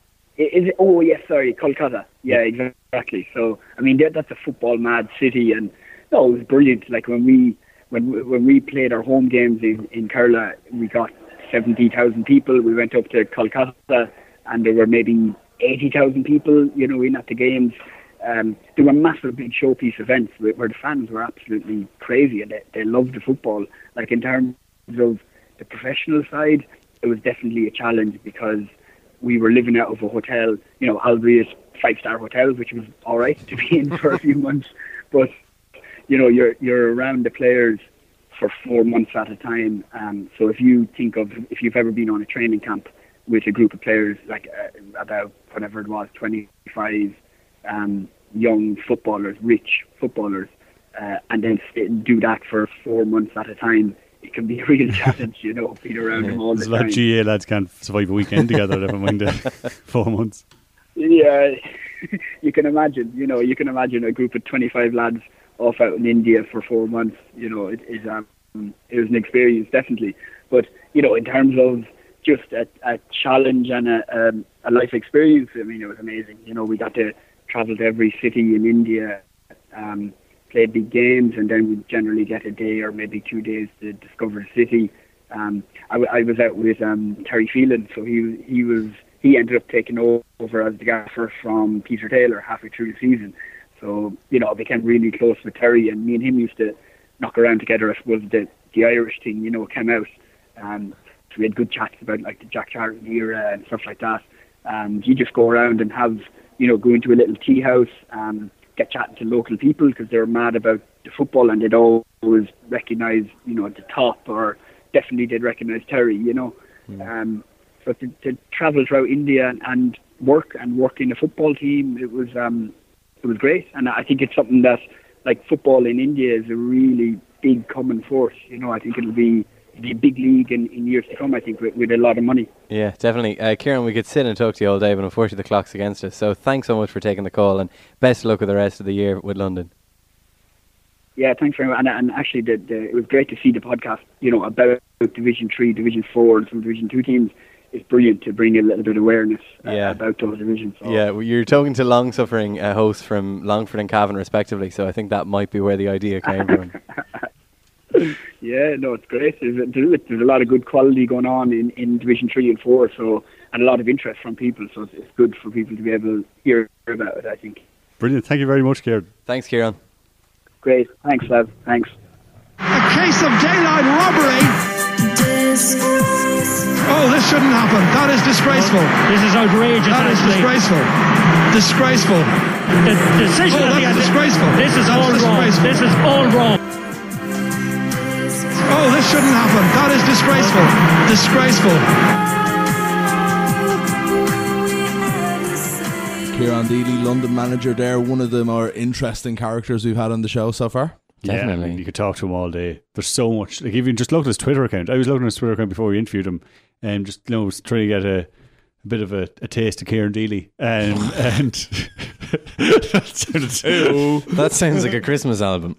Is it? Oh, yes, sorry, Kolkata. Yeah, exactly. So, I mean, that's a football mad city, and no, it was brilliant. Like when we when we, when we played our home games in, in Kerala, we got seventy thousand people. We went up to Kolkata, and there were maybe eighty thousand people, you know, in at the games. Um, there were massive big showpiece events where, where the fans were absolutely crazy, and they, they loved the football. Like in terms of the professional side, it was definitely a challenge, because we were living out of a hotel, you know, albeit five-star hotel, which was all right to be in for a few months. But, you know, you're you're around the players for four months at a time. Um, so if you think of, if you've ever been on a training camp with a group of players, like uh, about whatever it was, twenty-five um, young footballers, rich footballers, uh, and then sit, do that for four months at a time, it can be a real challenge, you know, being around them all the time. A lot of G A A lads can't survive a weekend together, never mind uh, four months. Yeah, you can imagine, you know, you can imagine a group of twenty-five lads off out in India for four months, you know, it is um, it was an experience, definitely. But, you know, in terms of just a, a challenge and a, um, a life experience, I mean, it was amazing. You know, we got to travel to every city in India, um, play big games, and then we generally get a day or maybe two days to discover the city. Um, I, w- I was out with um, Terry Phelan, so he he was he ended up taking over as the gaffer from Peter Taylor halfway through the season. So, you know, I became really close with Terry, and me and him used to knock around together. I suppose the the Irish thing, you know, came out. Um, so we had good chats about like the Jack Charlton era and stuff like that. And you just go around and have, you know, go into a little tea house, um, get chatting to local people, because they were mad about the football, and they'd always recognise, you know, at the top, or definitely they'd recognise Terry, you know. Mm. Um, so to, to travel throughout India and, and work and work in a football team, it was um, it was great. And I think it's something that, like, football in India is a really big common force. You know, I think it'll be be a big league in, in years to come, I think, with, with a lot of money. Yeah, definitely. Uh, Kieran, we could sit and talk to you all day, but unfortunately the clock's against us. So thanks so much for taking the call, and best of luck with the rest of the year with London. Yeah, thanks very much. And, and actually, the, the, it was great to see the podcast, you know, about Division Three, Division Four, and some Division Two teams. It's brilliant to bring a little bit of awareness uh, yeah. about those divisions. So. Yeah, well, you're talking to long-suffering uh, hosts from Longford and Cavan, respectively. So I think that might be where the idea came from. Yeah, no, it's great. There's a, there's a lot of good quality going on in, in Division Three and Four, so and a lot of interest from people. So it's, it's good for people to be able to hear about it, I think. Brilliant. Thank you very much, Kieran. Thanks, Kieran. Great. Thanks, lads. Thanks. A case of daylight robbery. Oh, this shouldn't happen. That is disgraceful. This is outrageous. That is actually. disgraceful. Disgraceful. The decision oh, of that's the disgraceful. This is that's all wrong. This is all wrong. Oh, this shouldn't happen. That is disgraceful. Disgraceful. Kieran Deely, London manager there, one of the more interesting characters we've had on the show so far. Definitely. Yeah, I mean, you could talk to him all day. There's so much. Like, even just look at his Twitter account. I was looking at his Twitter account before we interviewed him, and just, you know, was trying to get a, a bit of a, a taste of Kieran Deely. Um, and that sounded so. That sounds like a Christmas album.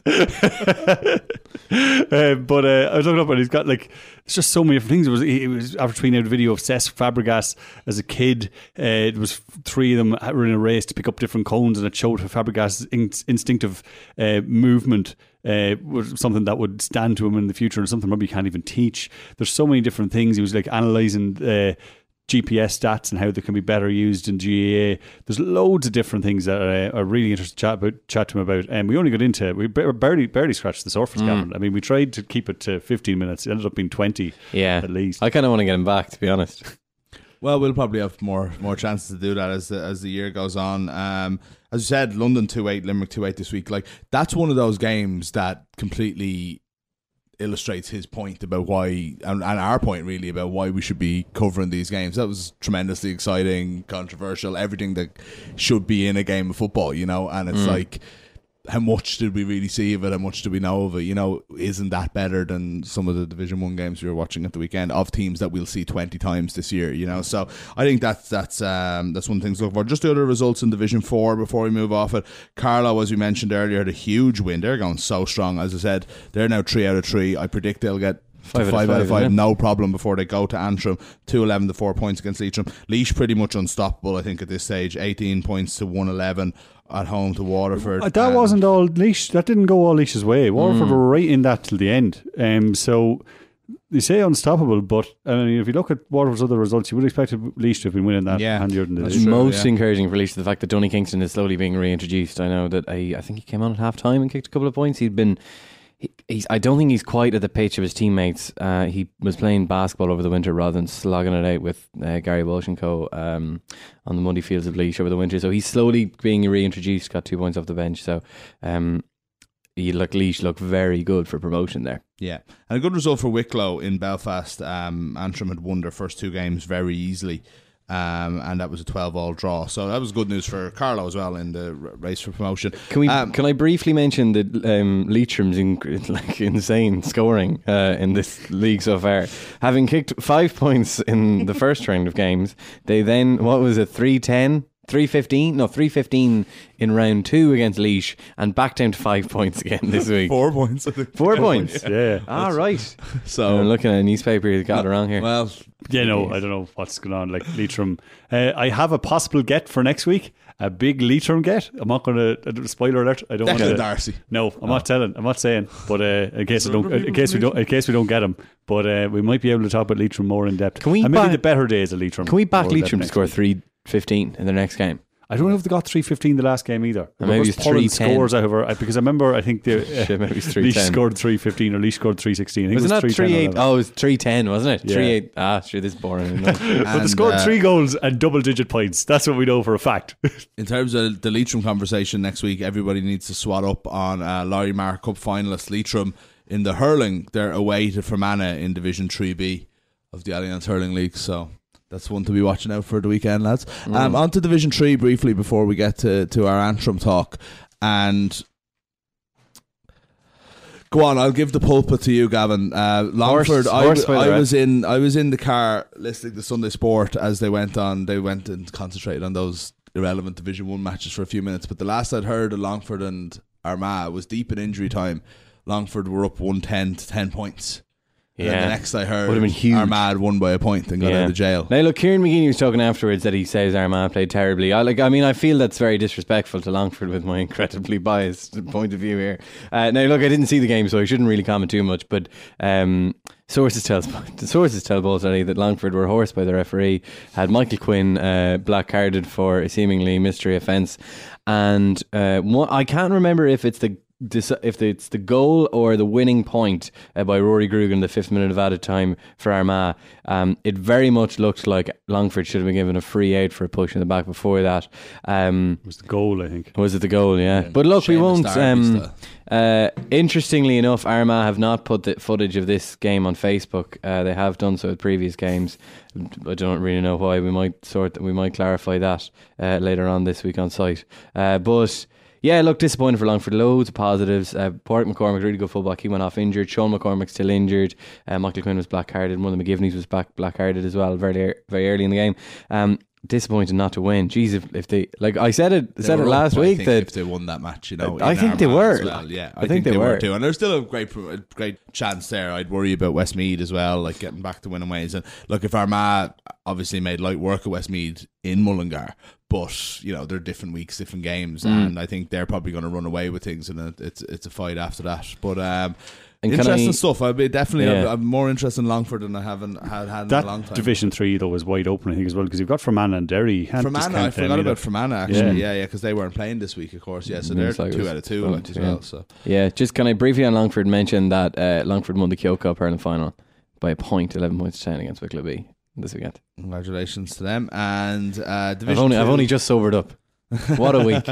uh, but uh, I was looking up, and he's got like, it's just so many different things. It was he was after tweeting out a video of Cesc Fabregas as a kid. Uh, it was three of them were in a race to pick up different cones, and it showed Fabregas' in- instinctive uh, movement. Uh, was something that would stand to him in the future, and something maybe you can't even teach. There's so many different things. He was like analysing uh, G P S stats and how they can be better used in G A A. There's loads of different things that uh, are really interesting to chat, about, chat to him about. And we only got into, we barely barely scratched the surface, mm. Gavin. I mean, we tried to keep it to fifteen minutes. It ended up being twenty yeah. at least. I kind of want to get him back, to be honest. Well, we'll probably have more more chances to do that as the, as the year goes on. Um, as you said, London two eight, Limerick two eight this week. Like, that's one of those games that completely illustrates his point about why, and, and our point really, about why we should be covering these games. That was tremendously exciting, controversial, everything that should be in a game of football, you know. And it's mm. like, how much did we really see of it? How much do we know of it? You know, isn't that better than some of the Division One games we were watching at the weekend of teams that we'll see twenty times this year? You know, so I think that's that's um, that's one thing to look for. Just the other results in Division Four before we move off it. Carlow, as we mentioned earlier, had a huge win. They're going so strong. As I said, they're now three out of three. I predict they'll get Five, five out of five, no problem before they go to Antrim. two eleven to four points against Leitrim. Laois pretty much unstoppable, I think, at this stage. eighteen points to one eleven at home to Waterford. Uh, that wasn't all Laois. That didn't go all Laois's way. Waterford mm. were right in that till the end. Um, so they say unstoppable, but I mean, if you look at Waterford's other results, you would expect Laois to have been winning that. Yeah, handier than it's most yeah. encouraging for Laois the fact that Donny Kingston is slowly being reintroduced. I know that I, I think he came on at half time and kicked a couple of points. He'd been. He, he's, I don't think he's quite at the pitch of his teammates. Uh, he was playing basketball over the winter rather than slogging it out with uh, Gary Walsh and co um, on the muddy fields of Laois over the winter. So he's slowly being reintroduced, got two points off the bench. So um, he look, Laois look very good for promotion there. Yeah, and a good result for Wicklow in Belfast. Um, Antrim had won their first two games very easily. Um, and that was a twelve all draw, so that was good news for Carlow as well in the r- race for promotion. Can we? Um, can I briefly mention that um, Leitrim's in, like insane scoring uh, in this league so far, having kicked five points in the first round of games. They then what was it three ten. three fifteen No, three fifteen in round two against Laois, and back down to five points again this week. Four points, I think. Four points? Yeah. Ah, right. So I'm looking at a newspaper you got it wrong here. Well, yeah, no, I don't know what's going on. Like Leitrim, uh, I have a possible get for next week. A big Leitrim get. I'm not going to uh, spoiler alert. I don't want to. Darcy. No, I'm oh. not telling. I'm not saying. But uh, in case I don't, in case we don't, in case we don't get him. But uh, we might be able to talk about Leitrim more in depth. Can we? And Back, maybe the better days of Leitrim. Can we back Leitrim to score three fifteen in the next game? I don't know if they got three fifteen the last game either. Or maybe it's three ten scores however, because I remember I think the uh, Shit, maybe it's three ten. Laois scored three fifteen or Laois scored three sixteen. Wasn't it was that three eight? Oh, it was three ten, wasn't it? Yeah. three eight. Ah, sure, this is boring. But they scored uh, three goals and double digit points. That's what we know for a fact. In terms of the Leitrim conversation next week, everybody needs to swat up on uh, Laurie Mark Cup finalists Leitrim in the hurling. They're away to Fermanagh in Division three B of the Alliance Hurling League, so that's one to be watching out for the weekend, lads. Mm. Um, on to Division three briefly before we get to, to our Antrim talk. And Go on, I'll give the pulpit to you, Gavin. Uh, Longford, Horse- I, horse by the I rest. was in I was in the car listening to Sunday Sport as they went on. They went and concentrated on those irrelevant Division One matches for a few minutes. But the last I'd heard of Longford and Armagh was deep in injury time. Longford were up one ten to ten points. And then Yeah. the next I heard, Would've been huge. Armagh won by a point and got out of jail. Now look, Kieran McGeeney was talking afterwards that he says Armagh played terribly. I like. I mean, I feel that's very disrespectful to Longford with my incredibly biased point of view here. Uh, now look, I didn't see the game, so I shouldn't really comment too much. But um, sources tell the sources tell Bolton that Longford were horsed by the referee. Had Michael Quinn uh, black carded for a seemingly mystery offence, and uh, one, I can't remember if it's the. if it's the goal or the winning point uh, by Rory Grugan, the fifth minute of added time for Armagh, um, it very much looked like Longford should have been given a free out for a push in the back before that. Um, it was the goal, I think. Was it the goal? Yeah. yeah. But look, we won't. Um, uh, interestingly enough, Armagh have not put the footage of this game on Facebook. Uh, they have done so with previous games. I don't really know why. We might sort. We might clarify that uh, later on this week on site. Uh, but. Yeah, look, disappointed for Longford. Loads of positives. Uh, Pádraig McCormick, really good fullback. He went off injured. Sean McCormick still injured. Uh, Michael Quinn was black-carded. One of the McGivneys was back black-carded as well, very very early in the game. Um, disappointed not to win. Jeez, if, if they like, I said it, They said it were last up, week I think, that if they won that match, you know, I in think they Armagh were. as well. Yeah, I, I think they they were. were too, and there's still a great, a great chance there. I'd worry about Westmeath as well, like getting back to winning ways. And look, if Armagh obviously made light work of Westmeath in Mullingar. But you know, they're different weeks, different games, Mm. and I think they're probably going to run away with things, and it's it's a fight after that. But um, And can interesting I- stuff. I'd be definitely Yeah. I'm, I'm more interested in Longford than I haven't had, had in a long That time. Division Three though was wide open, I think, as well, because you've got Fermanagh and Derry. You can't Fermanagh, discount I them forgot either. about Fermanagh actually. Yeah, yeah, because they weren't playing this week, of course. Yeah, so they're Looks like it two was out of two fun, like, as yeah. well. So Yeah, just can I briefly on Longford mention that uh, Longford won the Kyo Cup hurling final by a point, eleven points to ten against Wicklow B this weekend. Congratulations to them. And uh, Division I've only two, I've only just sobered up. What a week!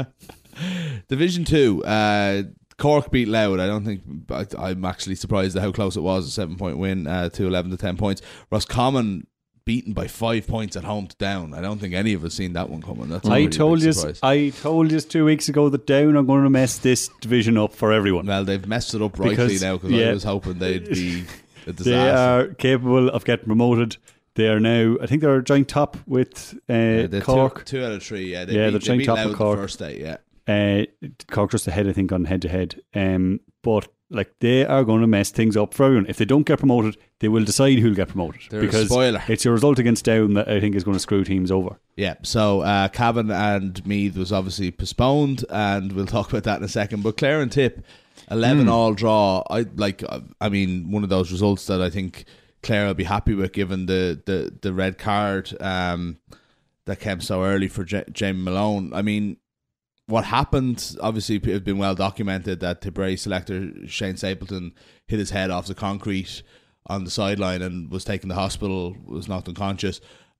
Division two, uh, Cork beat Louth. I don't think I, I'm actually surprised at how close it was. A seven point win uh, to eleven to ten points. Roscommon beaten by five points at home to Down. I don't think any of us seen that one coming. That's a I really told big you, surprise. I told you two weeks ago that Down are going to mess this division up for everyone. Well, they've messed it up rightly Because, now because yeah. I was hoping they'd be a disaster. They are capable of getting promoted. They are now, I think they're joint top with uh, Yeah, they're Cork. Two, two out of three. Yeah, they Yeah, beat, they're they joint beat top Louth with Cork. the first day. Yeah. Uh, Cork just ahead, I think, on head to head. Um, but like they are going to mess things up for everyone. If they don't get promoted, they will decide who'll get promoted. They're a because spoiler. it's your result against Down that I think is going to screw teams over. Yeah, so uh, Cavan and Meath was obviously postponed, and we'll talk about that in a second. But Clare and Tip, eleven Mm. all draw. I like. uh, I mean, one of those results that I think Clare will be happy with, given the the, the red card um, that came so early for J- Jamie Malone. I mean, what happened? Obviously, it's been well documented that Tipperary selector Shane Stapleton hit his head off the concrete on the sideline and was taken to hospital. Was knocked unconscious.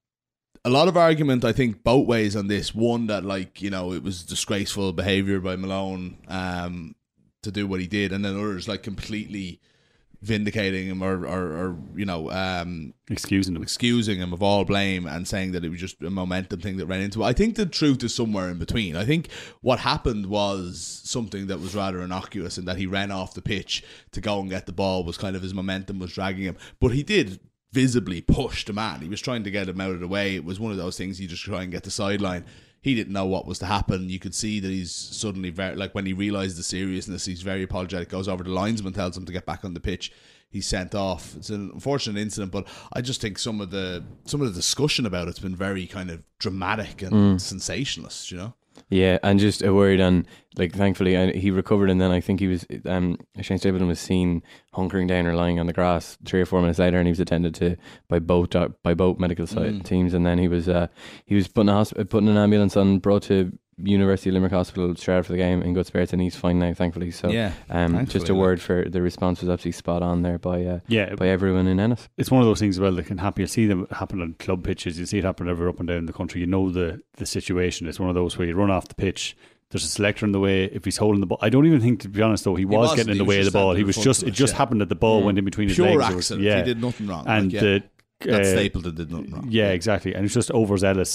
A lot of argument, I think, both ways on this. One, that, like, you know, it was disgraceful behaviour by Malone um, to do what he did, and then others, like, completely vindicating him or, or, or you know, um, excusing him, excusing him of all blame and saying that it was just a momentum thing that ran into it. I think the truth is somewhere in between. I think what happened was something that was rather innocuous, in that he ran off the pitch to go and get the ball, was kind of his momentum was dragging him, but he did visibly push the man. He was trying to get him out of the way. It was one of those things you just try and get the sideline. He didn't know what was to happen. You could see that he's suddenly very, like, when he realised the seriousness, he's very apologetic, goes over, the linesman tells him to get back on the pitch, he's sent off. It's an unfortunate incident, but I just think some of the some of the discussion about it's been very kind of dramatic and Mm. sensationalist, you know. Yeah, and just a word on, like, thankfully uh, he recovered, and then I think he was um, Shane Stapleton was seen hunkering down or lying on the grass three or four minutes later, and he was attended to by both doc- by both medical side Mm. teams, and then he was uh, he was put in a hosp- put in an ambulance and brought to University of Limerick Hospital straight after the game in good spirits, and he's fine now, thankfully. So Yeah, um, thankfully, just a word for the response was absolutely spot on there by uh, Yeah. by everyone in Ennis. It's one of those things as well that can happen. You see them happen on club pitches. You see it happen everywhere up and down the country. You know the, the situation. It's one of those where you run off the pitch. There's a selector in the way. If he's holding the ball, I don't even think, to be honest, though, he, was wasn't. getting in He the was way of the just ball. standing He in was front just. of It it, just yeah. happened that the ball Mm. went in between his Pure legs. It was- accident. yeah. He did nothing wrong. And like, yeah. the, that uh, Stapleton did nothing wrong. Yeah, exactly. And it's just overzealous.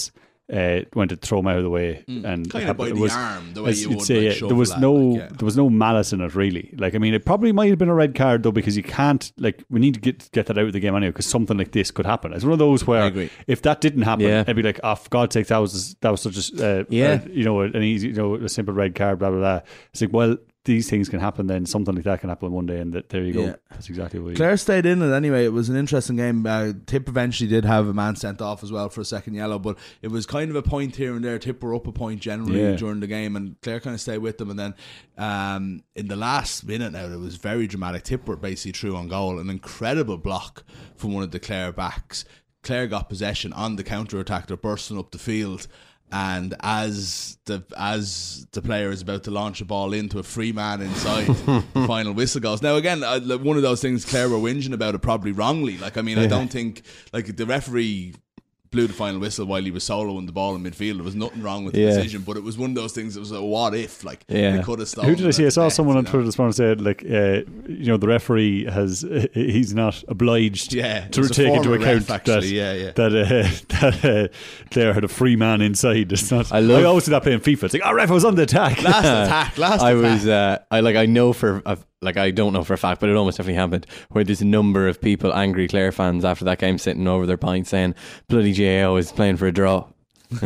uh, went to throw him out of the way, Mm. and Kind it of by happened- it the was, arm, the way as you you'd would, say, like, yeah, shove there was that, no like, yeah. there was no malice in it really. Like I mean, it probably might have been a red card though, because you can't like we need to get get that out of the game anyway, because something like this could happen. It's one of those where agree. if that didn't happen, Yeah. it'd be like, oh, for God's sake, that was that was such a uh, Yeah. uh, you know an easy you know a simple red card, blah blah blah. It's like, well, these things can happen, then something like that can happen one day, and that, there you go. Yeah. That's exactly what. You, Clare stayed in it anyway. It was an interesting game. Uh, Tip eventually did have a man sent off as well for a second yellow, but it was kind of a point here and there. Tip were up a point generally Yeah. during the game, and Clare kind of stayed with them. And then um, in the last minute now, it was very dramatic. Tip were basically through on goal. An incredible block from one of the Clare backs. Clare got possession on the counter attack. They're bursting up the field. And as the as the player is about to launch a ball into a free man inside, the final whistle goes. Now again, uh, like, one of those things Clare were whinging about it probably wrongly. Like I mean, I don't think like the referee blew the final whistle while he was soloing the ball in midfield. There was nothing wrong with the Yeah. decision, but it was one of those things that was a what if. Like Yeah. they could have stolen. Who did I see? I saw it, someone on you know? Twitter this morning said, like, uh, you know, the referee has he's not obliged Yeah, to it's a take into former account ref, actually. that Yeah, yeah. that uh, that uh, Clare had a free man inside. It's not. I I, love- always see that playing FIFA. It's like, oh, ref, I was on the attack. Last attack, last I attack. was, uh, I like, I know for, uh, like, I don't know for a fact, but it almost definitely happened. Where there's a number of people, angry Clare fans, after that game, sitting over their pints saying, "Bloody G A O is playing for a draw." By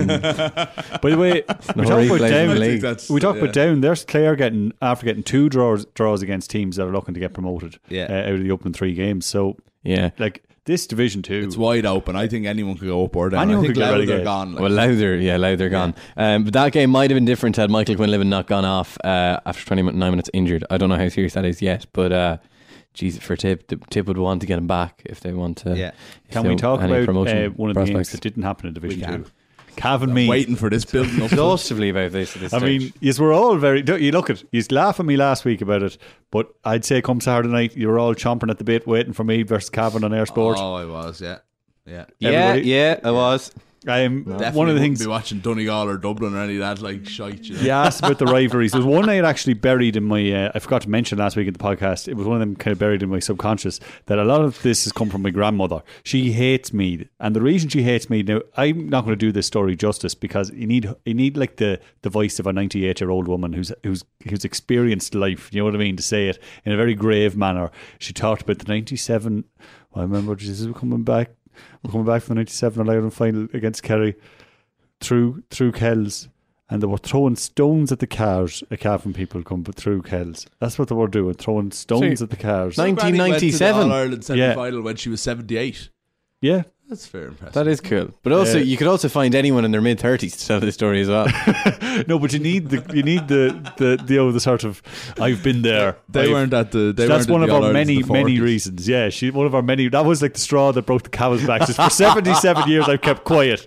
the way, we No talk about replays in the down. league. That's- We talk yeah. about down. There's Clare getting after getting two draws draws against teams that are looking to get promoted. Yeah. uh, out of the opening three games. So Yeah. like this Division Two, It's wide open. I think anyone could go up or down. Anyone I think could get Louth are relegated. gone. Like, Well, Lowther, yeah, Lowther gone. Um, but that game might have been different had Michael Quinlivan not gone off uh, after twenty-nine minutes injured. I don't know how serious that is yet, but uh, geez, for Tip, the- Tip would want to get him back if they want to. Yeah. if can they we want talk any about promotion uh, one of the games prospects. that didn't happen in Division We can. Two? Cavan I'm Meath. waiting for this building up. Exhaustively about this at this I stage. mean, yes, we're all very. don't You look at you laugh at me last week about it, but I'd say come Saturday night, you're all chomping at the bit, waiting for me versus Cavan on Air Sport. Oh, I was, yeah. Yeah. yeah, everybody- yeah, I was. I'm Definitely one of the wouldn't things. be watching Donegal or Dublin or any of that like shite. You know? You asked about the rivalries. There was one I had actually buried in my. Uh, I forgot to mention last week in the podcast. It was one of them kind of buried in my subconscious that a lot of this has come from my grandmother. She hates Meath, and the reason she hates Meath. Now, I'm not going to do this story justice because you need you need like the, the voice of a ninety-eight year old woman who's who's who's experienced life. You know what I mean, to say it in a very grave manner. She talked about the ninety-seven. Well, I remember this is coming back. We're coming back from the ninety-seven All-Ireland final against Kerry through through Kells, and they were throwing stones at the cars. A Cavan people come but through Kells. That's what they were doing, throwing stones See, at the cars. Nine- Granny went to the nineteen ninety-seven. All-Ireland semi-final when she was seventy-eight. Yeah, That's fair impressive. That is cool. But also, Uh, you could also find anyone in their mid thirties to tell this story as well. no, but you need the you need the the the, you know, the sort of I've been there. They I've- weren't at the. They That's weren't at one the of our All-Irelands many in the many forties. reasons. Yeah, she one of our many. That was like the straw that broke the camel's back. Just for seventy-seven years, I've kept quiet.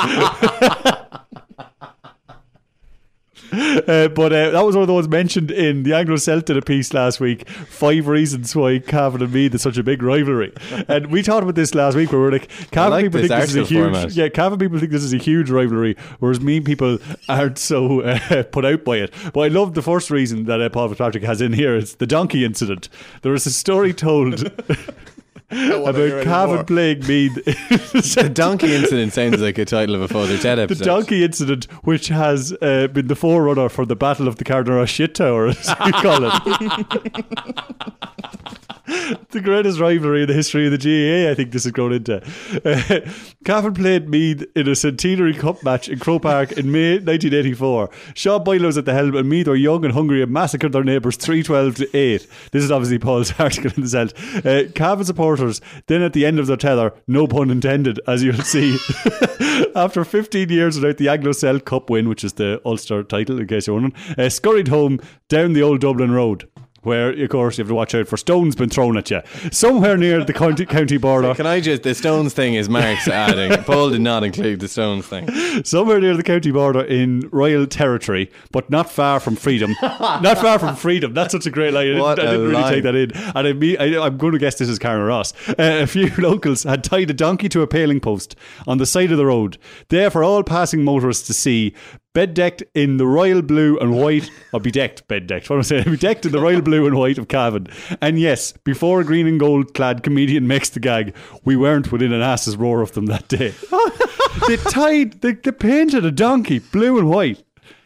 Uh, but uh, that was one of the ones mentioned in the Anglo-Celt did a piece last week. Five reasons why Cavan and Meath is such a big rivalry, and we talked about this last week. Where we we're like, Cavan like people this think this is a article huge, format. yeah, Cavan people think this is a huge rivalry, whereas Meath people aren't so uh, put out by it. But I love the first reason that uh, Paul Fitzpatrick has in here. It's the donkey incident. There was a story told about Cavan playing Meath. The donkey incident sounds like a title of a Father Ted The episode. donkey incident, which has uh, been the forerunner for the Battle of the Cardinal Shit Tower, as we call it. The greatest rivalry in the history of the G A A, I think this has grown into. Uh, Cavan played Meath in a Centenary Cup match in Croke Park in May nineteen eighty-four. Sean Boyle was at the helm, and Meath were young and hungry and massacred their neighbours three twelve to eight. This is obviously Paul's article in the Celt. Uh, Cavan supporters, then at the end of their tether, no pun intended, as you'll see, after fifteen years without the Anglo-Celt Cup win, which is the Ulster title, in case you're wondering, uh, scurried home down the old Dublin road, where, of course, you have to watch out for stones being thrown at you. Somewhere near the county, county border. Can I just, the Stones thing is Mark's adding. Paul did not include the Stones thing. Somewhere near the county border in Royal Territory, but not far from freedom. Not far from freedom. That's such a great line. I didn't, What I a didn't really line. take that in. And I mean, I, I'm going to guess this is Karen Ross. Uh, a few locals had tied a donkey to a paling post on the side of the road, there for all passing motorists to see. bed decked in the royal blue and white, or bedecked, bed decked, what am I saying? Bedecked in the royal blue and white of Cavan. And yes, before a green and gold clad comedian makes the gag, we weren't within an ass's roar of them that day. They tied, they, they painted a donkey blue and white.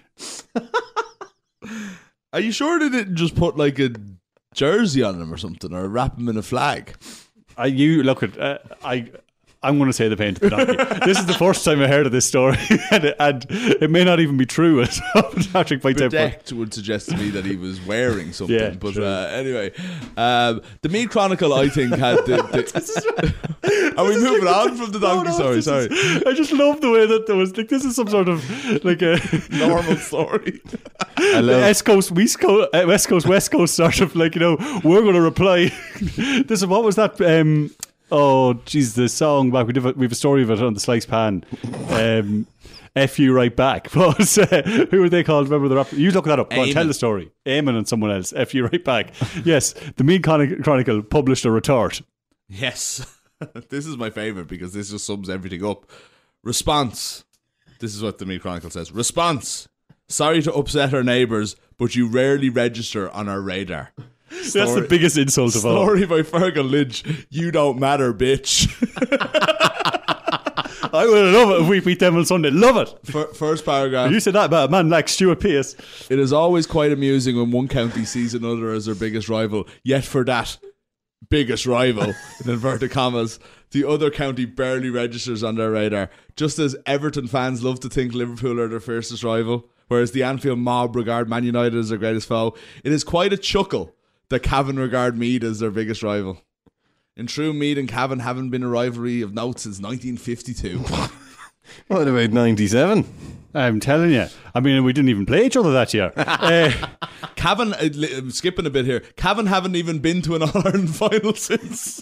Are you sure they didn't just put like a jersey on him or something, or wrap him in a flag? I you look at uh, I. I'm going to say the painted the donkey. This is the first time I heard of this story, and, and it may not even be true. As Patrick points out. Bedecked would suggest to me that he was wearing something. Yeah, but true. uh, anyway, um, the Mead Chronicle, I think, had the. the are we moving on from the donkey no, no, story? this Sorry, is- I just love the way that there was like this is some sort of like a normal story. I love West Coast, West Coast, uh, West Coast, West Coast sort of like, you know, we're going to reply. This is what was that? Um, oh, geez, the song back. We did. We have a story of it on the Slice Pan. Um, F you right back. What was, uh, who were they called? Remember the rap? You look that up. Go on, tell the story. Eamon and someone else. F you right back. Yes, the Mead Chronicle published a retort. Yes, this is my favourite because this just sums everything up. Response. This is what the Mead Chronicle says. Response. Sorry to upset our neighbours, but you rarely register on our radar. Story, That's the biggest insult of all. Story by Fergal Lynch. You don't matter, bitch. I would love it if we beat them on Sunday. Love it. F- first paragraph. You said that about a man like Stuart Pearce. It is always quite amusing when one county sees another as their biggest rival, yet for that biggest rival, in inverted commas, the other county barely registers on their radar. Just as Everton fans love to think Liverpool are their fiercest rival, whereas the Anfield mob regard Man United as their greatest foe, it is quite a chuckle that Cavan regard Meath as their biggest rival. In true, Meath and Cavan haven't been a rivalry of note since nineteen fifty-two. What about ninety-seven? I'm telling you. I mean, we didn't even play each other that year. uh, Cavan, uh, li- skipping a bit here, Cavan haven't even been to an All-Ireland final since.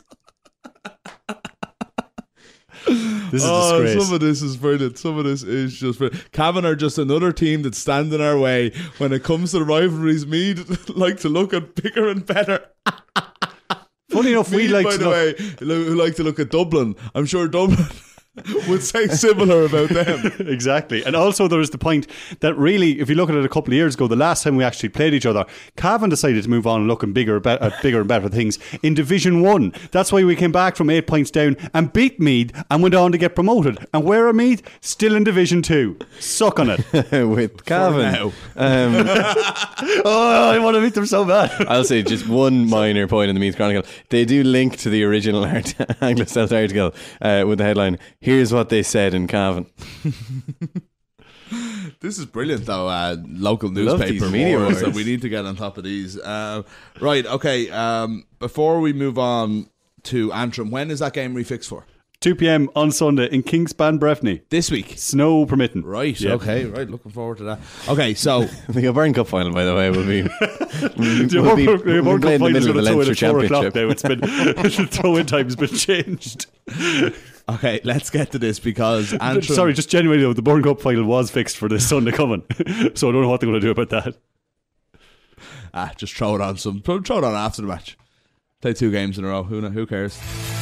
This is oh, a disgrace. some of this is brilliant. Some of this is just brilliant. Cavan are just another team that stand in our way when it comes to the rivalries. Meath like to look at bigger and better. Funny enough, we Meath, like by to the look- way, who like to look at Dublin. I'm sure Dublin would say similar about them. Exactly. And also there is the point that really, if you look at it a couple of years ago, the last time we actually played each other, Cavan decided to move on and looking bigger, be- at bigger and better things in Division one. That's why we came back from eight points down and beat Meath and went on to get promoted. And where are Meath? Still in Division two. Suck on it. With Cavan. now. Um, Oh, I want to beat them so bad. I'll say just one minor point in the Meath Chronicle. They do link to the original art- Anglo-Celt article uh, with the headline, "Here's what they said in Cavan." This is brilliant, though. Uh, local Love newspaper these media wars, so wars. we need to get on top of these. Uh, right, okay. Um, before we move on to Antrim, when is that game refixed for? two p.m. on Sunday in Kingspan, Breffni. This week. Snow permitting. Right, Yep. okay, right. Looking forward to that. Okay, so The O'Byrne Cup final, by the way, will be. The will be, O'Byrne- the will O'Byrne be played in Cup the final is middle of the going to throw Leinster in at four o'clock Championship. now. It's been the throw-in time's been changed. okay, let's get to this because Antrim. Sorry, just genuinely though, the Burn Cup final was fixed for this Sunday coming, so I don't know what they're going to do about that. Ah, just throw it on some. Throw throw it on after the match. Play two games in a row. Who kn- who cares?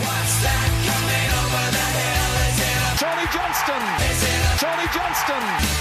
Tony Johnston. Tony Johnston.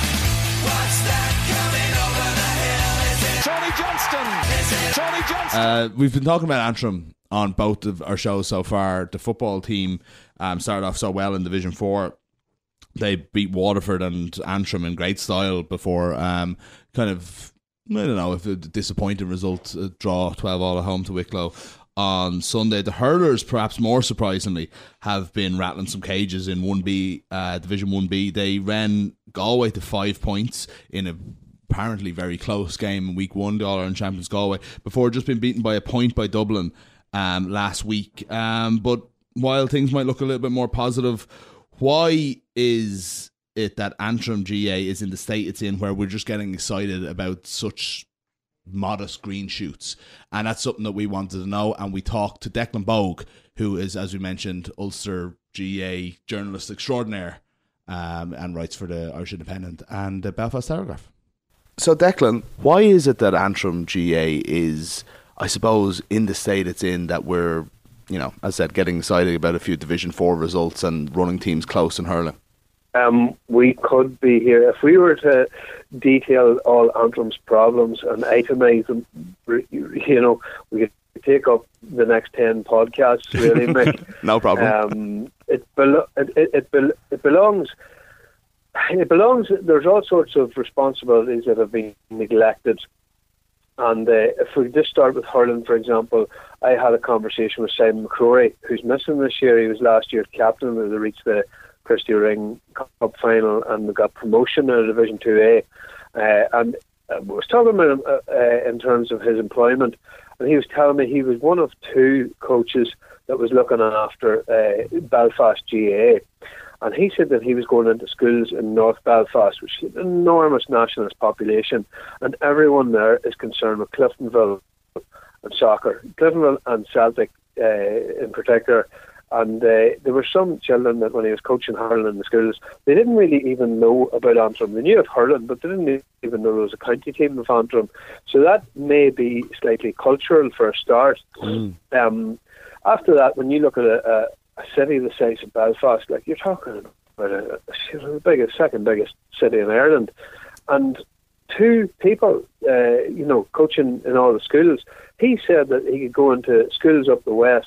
Tony Johnston. Tony Johnston. Uh, we've been talking about Antrim on both of our shows so far. The football team um, started off so well in Division Four. They beat Waterford and Antrim in great style before um, kind of, I don't know if a disappointing result, a draw twelve all at home to Wicklow on Sunday. The Hurlers, perhaps more surprisingly, have been rattling some cages in one B, uh, Division one B. They ran Galway to five points in a apparently very close game in week one, the All-Ireland champions Galway, before just being beaten by a point by Dublin um, last week. Um, but while things might look a little bit more positive, why is it that Antrim G A is in the state it's in, where we're just getting excited about such modest green shoots? And that's something that we wanted to know, and we talked to Declan Bogue, who is, as we mentioned, Ulster G A journalist extraordinaire, um, and writes for the Irish Independent and the Belfast Telegraph. So Declan, why is it that Antrim G A is, I suppose, in the state it's in, that we're, you know, as I said, getting excited about a few Division four results and running teams close in hurling? um, we could be here. If we were to detail all Antrim's problems and itemise them, you know, we could take up the next ten podcasts, really, Mick. No problem. Um, it, belo- it, it, it, bel- it belongs... It belongs. There's all sorts of responsibilities that have been neglected, and uh, if we just start with hurling, for example, I had a conversation with Simon McCrory, who's missing this year. He was last year's captain when they reached the Christie Ring Cup final and they got promotion in Division Two A. Uh, and I was talking about him uh, uh, in terms of his employment, and he was telling me he was one of two coaches that was looking after uh, Belfast G A A. And he said that he was going into schools in North Belfast, which is an enormous nationalist population, and everyone there is concerned with Cliftonville and soccer. Cliftonville and Celtic uh, in particular. And uh, there were some children that when he was coaching hurling in the schools, they didn't really even know about Antrim. They knew of hurling, but they didn't even know there was a county team of Antrim. So that may be slightly cultural for a start. Mm. Um, after that, when you look at a, a a city the size of Belfast, like you're talking about a, a, the biggest, second biggest city in Ireland, and two people, uh, you know, coaching in all the schools. He said that he could go into schools up the west,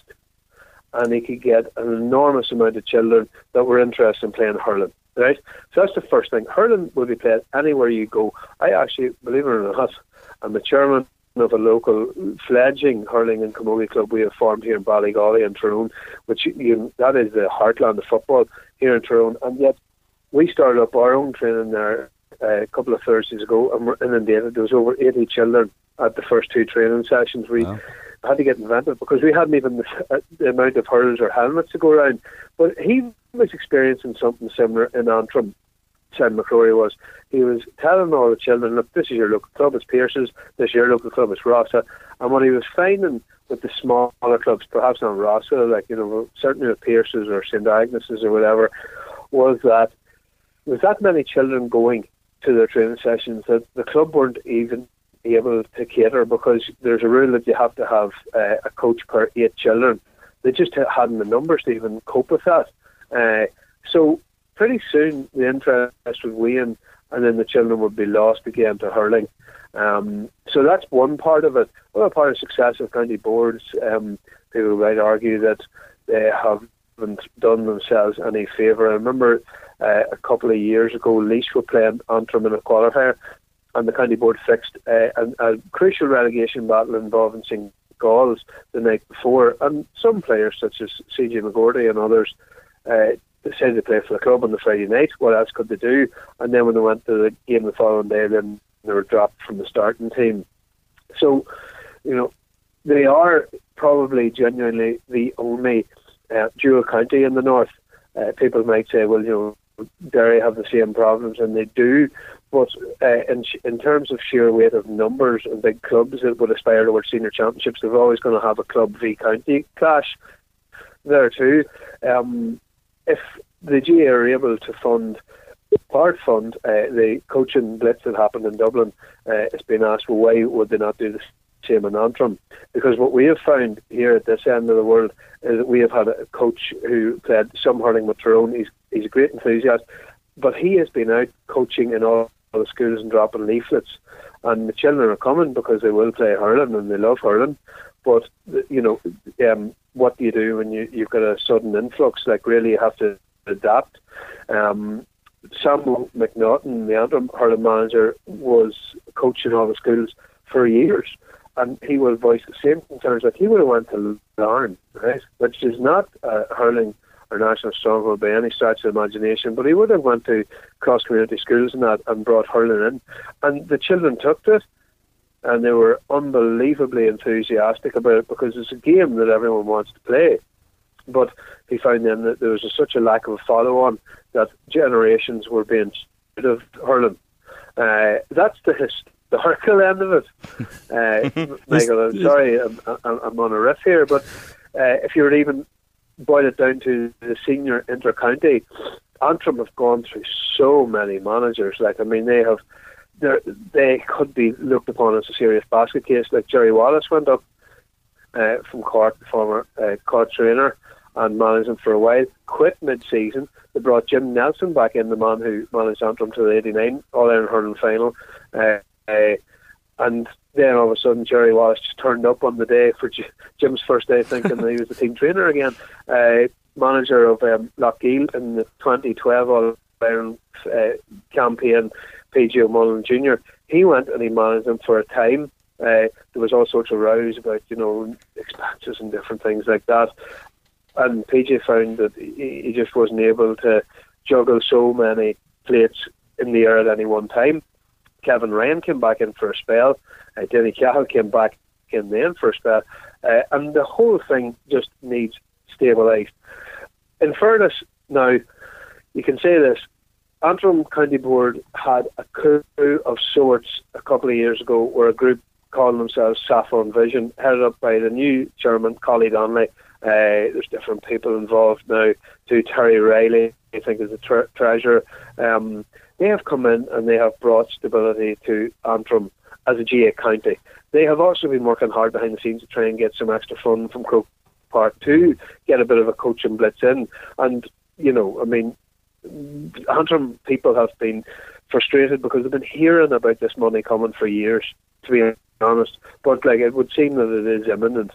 and he could get an enormous amount of children that were interested in playing hurling. Right, so that's the first thing. Hurling will be played anywhere you go. I actually, believe it or not, I'm the chairman of a local fledgling hurling and camogie club we have formed here in Ballygolly and Tyrone, which you, that is the heartland of football here in Tyrone. And yet we started up our own training there uh, a couple of Thursdays ago, and we're inundated. There was over eighty children at the first two training sessions. We wow. had to get inventive because we hadn't even the, the amount of hurlers or helmets to go around. But he was experiencing something similar in Antrim. Simon McCrory was. He was telling all the children, look, this is your local club, it's Pearses, this is your local club, it's Rossa. And what he was finding with the smaller clubs, perhaps not Rossa, like, you know, certainly with Pearses or Saint Agnes's or whatever, was that there was that many children going to their training sessions that the club weren't even able to cater, because there's a rule that you have to have uh, a coach per eight children. They just hadn't the numbers to even cope with that. Uh, so pretty soon the interest would wane, and then the children would be lost again to hurling. Um, so that's one part of it. Another part of success of county boards, um, people might argue that they haven't done themselves any favour. I remember uh, a couple of years ago, Laois were playing Antrim in a qualifier, and the county board fixed uh, a, a crucial relegation battle involving Saint Gall's the night before, and some players such as C J McGordy and others uh, decided to play for the club on the Friday night. What else could they do? And then when they went to the game the following day, then they were dropped from the starting team. So, you know, they are probably genuinely the only uh, dual county in the north. Uh, people might say, well, you know, Derry have the same problems, and they do. But uh, in, in terms of sheer weight of numbers and big clubs that would aspire towards senior championships, they're always going to have a club v county clash there too. Um, if the G A are able to fund, part fund, uh, the coaching blitz that happened in Dublin, uh, it's been asked, well, why would they not do the same in Antrim? Because what we have found here at this end of the world is that we have had a coach who played some hurling with Tyrone. He's, he's a great enthusiast, but he has been out coaching in all the schools and dropping leaflets, and the children are coming because they will play hurling and they love hurling. But, you know, um, what do you do when you, you've got a sudden influx? Like, really, you have to adapt. Um, Samuel McNaughton, the Antrim hurling manager, was coaching all the schools for years, and he will voice the same concerns. Like, he would have went to Larne, right, which is not uh, hurling or national stronghold by any stretch of the imagination, but he would have went to cross-community schools and that and brought hurling in, and the children took to it, and they were unbelievably enthusiastic about it because it's a game that everyone wants to play. But he found then that there was a, such a lack of a follow-on that generations were being stripped of hurling. Uh, that's the historical end of it. Uh, Michael, I'm sorry, I'm, I'm, I'm on a riff here, but uh, if you were to even boil it down to the senior inter-county, Antrim have gone through so many managers. Like, I mean, they have, they could be looked upon as a serious basket case. Like Jerry Wallace went up uh, from Cork, the former uh, Cork trainer, and managed them for a while. Quit mid-season. They brought Jim Nelson back in, the man who managed Antrim to the eighty-nine All-Ireland hurling final. Uh, uh, and then all of a sudden Jerry Wallace just turned up on the day for J- Jim's first day, thinking that he was the team trainer again. Uh, manager of um, Lochgiel in the twenty twelve All-Ireland uh, campaign, P G O'Mullen Junior He went and he managed them for a time. Uh, there was all sorts of rows about, you know, expenses and different things like that. And P J found that he, he just wasn't able to juggle so many plates in the air at any one time. Kevin Ryan came back in for a spell. Uh, Denny Cahill came back in then for a spell. Uh, and the whole thing just needs stabilised. In fairness, now, you can say this, Antrim County Board had a coup of sorts a couple of years ago where a group calling themselves Saffron Vision, headed up by the new chairman, Collie Donnelly. Uh, there's different people involved now, to Terry Riley, I think is the tre- treasurer. Um, they have come in and they have brought stability to Antrim as a G A county. They have also been working hard behind the scenes to try and get some extra funding from Croke Park to get a bit of a coaching blitz in. And, you know, I mean, Antrim people have been frustrated because they've been hearing about this money coming for years, to be honest. But like, it would seem that it is imminent.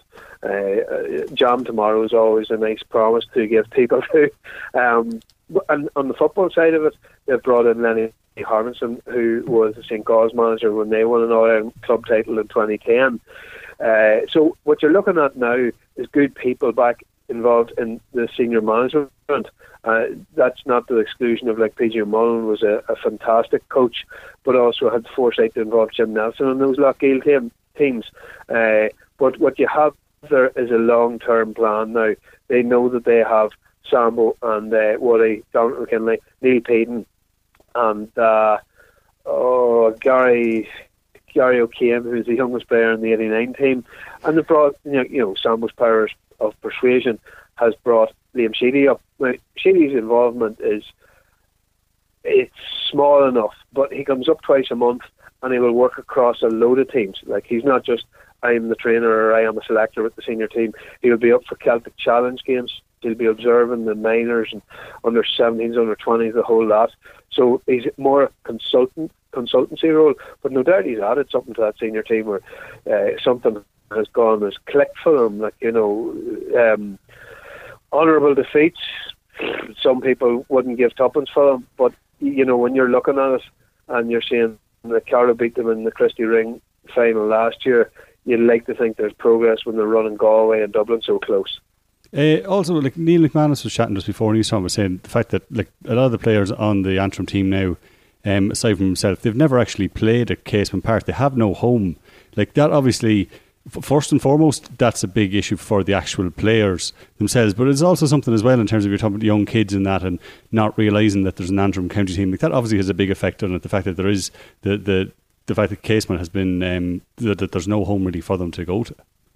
Uh, Jam tomorrow is always a nice promise to give people to. Um, and on the football side of it, they've brought in Lenny Harbinson, who was the Saint Gauls manager when they won an All-Ireland club title in twenty ten. Uh, so what you're looking at now is good people back involved in the senior management. Uh, that's not to the exclusion of, like, P G O'Mullen was a, a fantastic coach, but also had the foresight to involve Jim Nelson in those Lochgiel team, teams. Uh, but what you have there is a long-term plan now. They know that they have Sambo and uh, Woody, Dominic McKinley, Neil Peden, and uh, oh, Gary Gary O'Kane, who's the youngest player in the eighty-nine team, and they brought, you know, you know Sambo's powers of persuasion has brought Liam Sheedy up. Now, Sheedy's involvement is it's small enough, but he comes up twice a month and he will work across a load of teams. Like, he's not just I'm the trainer or I am a selector with the senior team. He'll be up for Celtic Challenge games. He'll be observing the minors and under seventeens, under twenties, the whole lot. So he's more a consultant consultancy role, but no doubt he's added something to that senior team where uh, something has gone as clicked for him. Like, you know, um, honourable defeats. Some people wouldn't give tuppence for them, but you know, when you're looking at it and you're seeing that Carlow beat them in the Christie Ring final last year, you'd like to think there's progress when they're running Galway and Dublin so close. Uh, also, like Neil McManus was chatting just before, and he was talking about saying the fact that, like, a lot of the players on the Antrim team now, um, aside from himself, they've never actually played at Casement Park. They have no home. Like, that obviously, f- first and foremost, that's a big issue for the actual players themselves. But it's also something as well in terms of you're talking about young kids and that, and not realising that there's an Antrim county team. Like, that obviously has a big effect on it. The fact that there is the the, the fact that Casement has been um, that, that there's no home really for them to go to.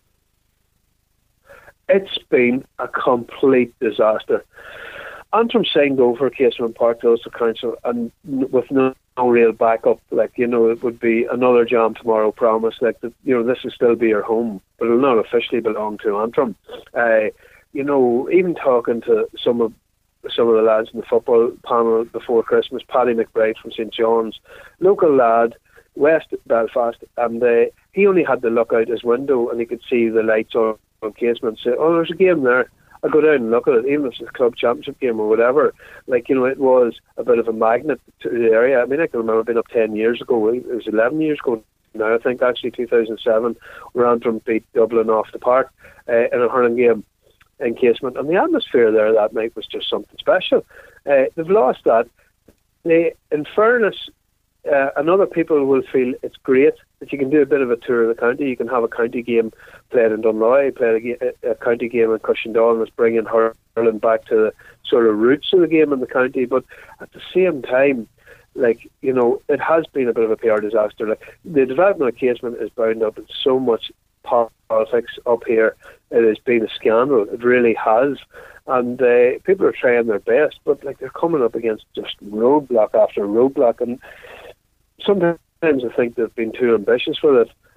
It's been a complete disaster. Antrim signed over Casement Park to Ulster Council, and with no, no real backup. Like, you know, it would be another Jam tomorrow promise. Like, that, you know, this will still be your home, but it'll not officially belong to Antrim. Uh, you know, even talking to some of some of the lads in the football panel before Christmas, Paddy McBride from Saint John's, local lad, West Belfast, and uh, he only had to look out his window and he could see the lights on. on Casement, say, oh, there's a game there, I'll go down and look at it, even if it's a club championship game or whatever. Like, you know, it was a bit of a magnet to the area. I mean, I can remember being up ten years ago, it was eleven years ago now, I think, actually, two thousand seven, where Antrim beat Dublin off the park uh, in a hurling game in Casement, and the atmosphere there that night was just something special. Uh, they've lost that. They, in fairness, Uh, and other people will feel it's great that you can do a bit of a tour of the county. You can have a county game played in Dunloy, play a, a county game in Cushendall, and it's bringing hurling back to the sort of roots of the game in the county. But at the same time, like, you know, it has been a bit of a P R disaster. Like, the development of Casement is bound up in so much politics up here. It has been a scandal. It really has. And uh, people are trying their best, but like, they're coming up against just roadblock after roadblock. And sometimes I think they've been too ambitious with it,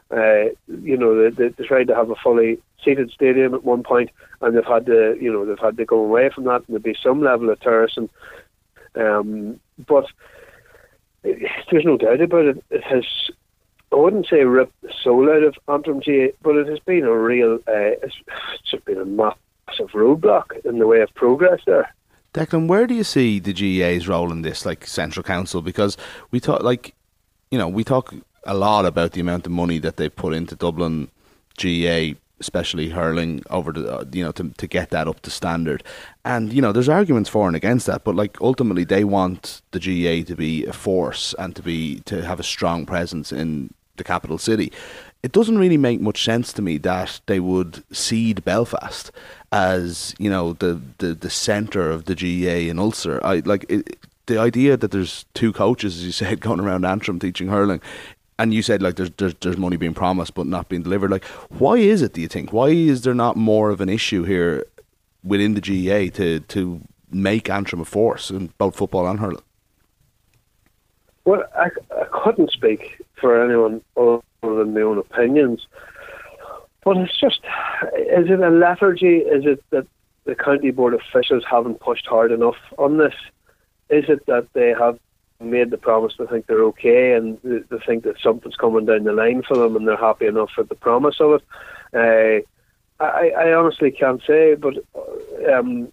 Uh, you know, they, they tried to have a fully seated stadium at one point, and they've had to, you know, they've had to go away from that, and there'll be some level of terracing. Um, but it, there's no doubt about it. It has, I wouldn't say ripped the soul out of Antrim G A, but it has been a real, uh, it's, it's just been a massive roadblock in the way of progress there. Declan, where do you see the G A A's role in this, like Central Council? Because we talk, like, you know, we talk a lot about the amount of money that they put into Dublin G A A, especially hurling, over the, uh, you know, to to get that up to standard. And, you know, there's arguments for and against that, but like ultimately they want the G A A to be a force and to be to have a strong presence in the capital city. It doesn't really make much sense to me that they would cede Belfast as, you know, the the, the centre of the G A A in Ulster. I like it, the idea that there's two coaches, as you said, going around Antrim teaching hurling. And you said, like, there's, there's there's money being promised but not being delivered. Like, why is it, do you think? Why is there not more of an issue here within the G A A to, to make Antrim a force in both football and hurling? Well, I, I couldn't speak for anyone other than my own opinions. But it's just, is it a lethargy? Is it that the county board officials haven't pushed hard enough on this? Is it that they have made the promise to think they're okay and they think that something's coming down the line for them and they're happy enough with the promise of it? Uh, I, I honestly can't say, but um,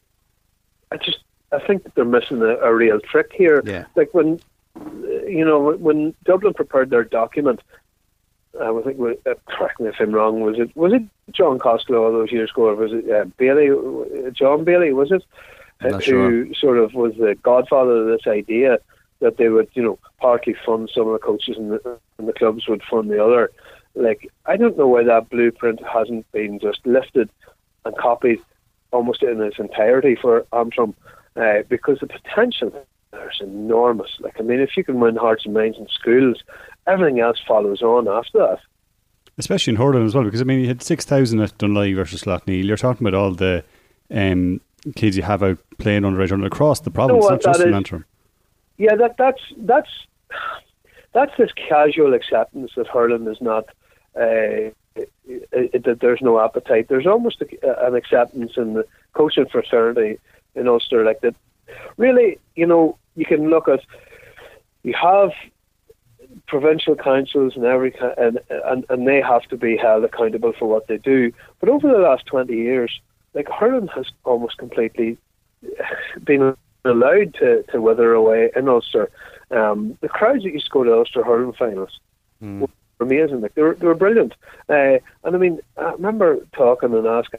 I just I think that they're missing a, a real trick here. Yeah. Like when you know when Dublin prepared their document, uh, I think uh, correct me if I'm wrong. Was it was it John Costello all those years ago, or was it uh, Bailey? John Bailey was it? I'm not who sure. Sort of was the godfather of this idea that they would, you know, partly fund some of the coaches and the, and the clubs would fund the other. Like, I don't know why that blueprint hasn't been just lifted and copied almost in its entirety for Antrim, uh, because the potential there is enormous. Like, I mean, if you can win hearts and minds in schools, everything else follows on after that. Especially in hurling as well, because, I mean, you had six thousand at Dunleavy versus Slaughtneil. You're talking about all the um, kids you have out playing underage hurling across the province, You know not just that in is? Antrim. Yeah, that that's that's that's this casual acceptance that hurling is not uh, it, that there's no appetite. There's almost a, an acceptance in the coaching fraternity in Ulster, like that. Really, you know, you can look at you have provincial councils and every and and and they have to be held accountable for what they do. But over the last twenty years, like hurling has almost completely been allowed to, to wither away in Ulster. Um, the crowds that used to go to Ulster hurling finals mm. were amazing. Like they were, they were brilliant. Uh, and I mean, I remember talking and asking,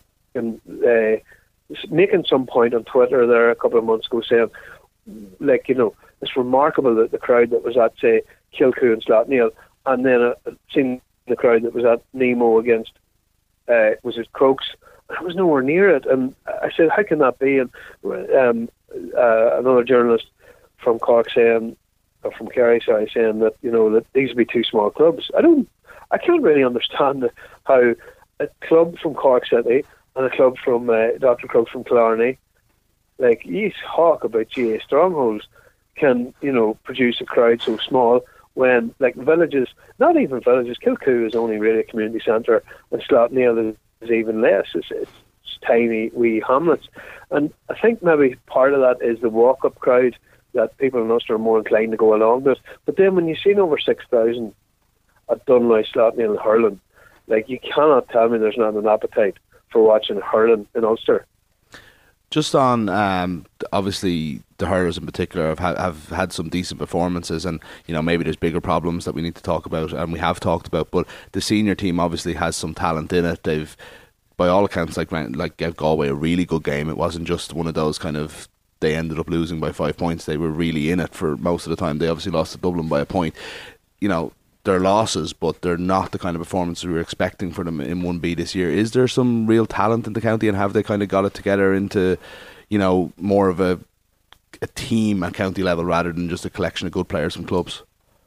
uh, making some point on Twitter there a couple of months ago, saying, like, you know, it's remarkable that the crowd that was at, say, Kilcoo and Slaughtneil, and then uh, seeing the crowd that was at Nemo against, uh, was it Crokes? I was nowhere near it, and I said, how can that be? And um, uh, another journalist from Cork saying, or from Kerry, sorry, saying that, you know, that these would be two small clubs. I don't, I can't really understand how a club from Cork City and a club from uh, Doctor Crokes from Killarney, like, you talk about G A A strongholds, can, you know, produce a crowd so small when, like, villages, not even villages, Kilcoo is only really a community centre, and Slaughtneil is is even less. It's, it's tiny wee hamlets, and I think maybe part of that is the walk-up crowd that people in Ulster are more inclined to go along with. But then when you've seen over six thousand at Dunleavy, Slaughtneil and hurling, like, you cannot tell me there's not an appetite for watching hurling in Ulster. Just on, um, obviously, the hurlers in particular have, ha- have had some decent performances, and, you know, maybe there's bigger problems that we need to talk about, and we have talked about, but the senior team obviously has some talent in it. They've, by all accounts, like, like gave Galway a really good game. It wasn't just one of those kind of, they ended up losing by five points. They were really in it for most of the time. They obviously lost to Dublin by a point. You know, they're losses, but they're not the kind of performance we were expecting for them in one B this year. Is there some real talent in the county, and have they kind of got it together into, you know, more of a a team at county level rather than just a collection of good players from clubs?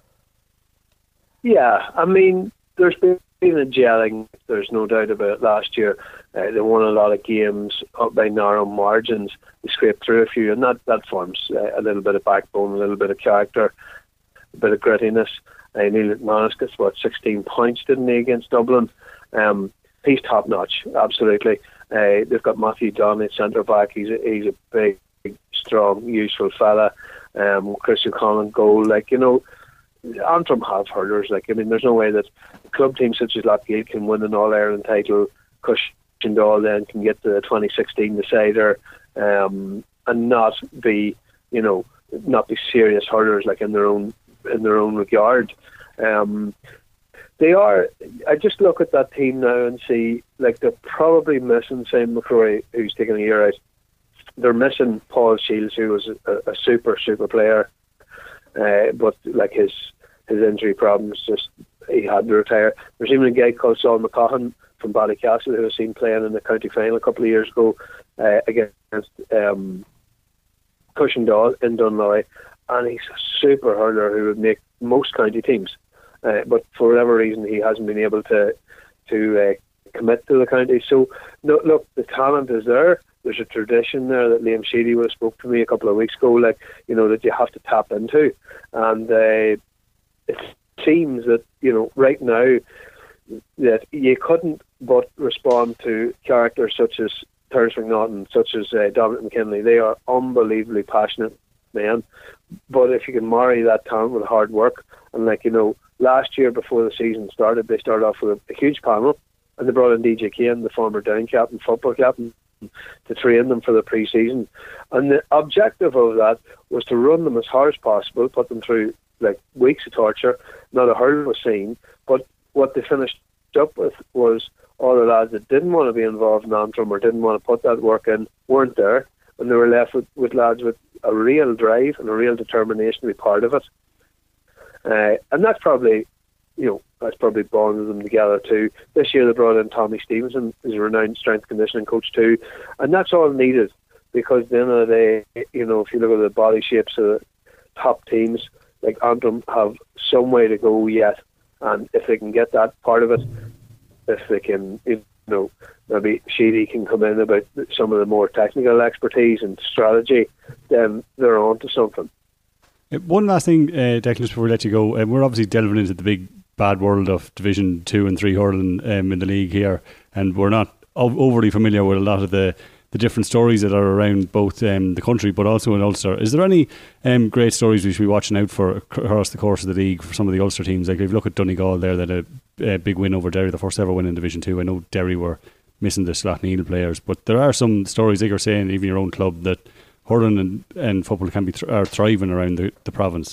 Yeah, I mean, there's been a gelling, there's no doubt about it. Last year, uh, they won a lot of games up by narrow margins. They scraped through a few, and that, that forms uh, a little bit of backbone, a little bit of character, a bit of grittiness. Uh, Neil McManus gets, what, sixteen points, didn't he, against Dublin? Um, he's top notch, absolutely. Uh, they've got Matthew Dunn at centre back. He's a, he's a big, big, strong, useful fella. Um, Chris O'Connell goal, like, you know, Antrim have hurlers. Like, I mean, there's no way that a club team such as Louthgate can win an All Ireland title. Cushendall then can get the twenty sixteen decider, um, and not be, you know, not be serious hurlers, like, in their own in their own regard. Um, they are. I just look at that team now and see, like, they're probably missing Sam McCrory, who's taking a year out. They're missing Paul Shields, who was a, a super super player, uh, but like his his injury problems, just he had to retire. There's even a guy called Saul McCaughan from Ballycastle who was seen playing in the county final a couple of years ago uh, against um, Cushendall in Dunloy, and he's a super hurler who would make most county teams, uh, but for whatever reason he hasn't been able to to uh, commit to the county. So no, look, the talent is there. There's a tradition there that Liam Sheedy would have spoke to me a couple of weeks ago, like, you know, that you have to tap into, and uh, it seems that, you know, right now that you couldn't but respond to characters such as Terence McNaughton, such as uh, Dominic McKinley. They are unbelievably passionate men, but if you can marry that talent with hard work, and, like, you know, last year before the season started, they started off with a, a huge panel, and they brought in D J Kane, the former Down captain, football captain, to train them for the pre-season, and the objective of that was to run them as hard as possible, put them through, like, weeks of torture. Not a hurl was seen, but what they finished up with was all the lads that didn't want to be involved in Antrim or didn't want to put that work in weren't there, and they were left with, with lads with a real drive and a real determination to be part of it, uh, and that's probably, you know, that's probably bonded them together too. This year they brought in Tommy Stevenson, who's a renowned strength conditioning coach too, and that's all needed, because at the end of the day, you know, if you look at the body shapes of the top teams, like Antrim have some way to go yet, and if they can get that part of it, if they can, you know, maybe Sheedy can come in about some of the more technical expertise and strategy, then they're on to something. One last thing, uh, Declan, before we let you go, um, we're obviously delving into the big bad world of Division two and three hurling um, in the league here, and we're not overly familiar with a lot of the, the different stories that are around both um, the country but also in Ulster. Is there any um, great stories we should be watching out for across the course of the league for some of the Ulster teams? Like, if you look at Donegal there, that had a, a big win over Derry, the first ever win in Division two. I know Derry were missing the Slaughtneil players, but there are some stories, like you're saying, even your own club, that hurling and, and football can be th- are thriving around the, the province.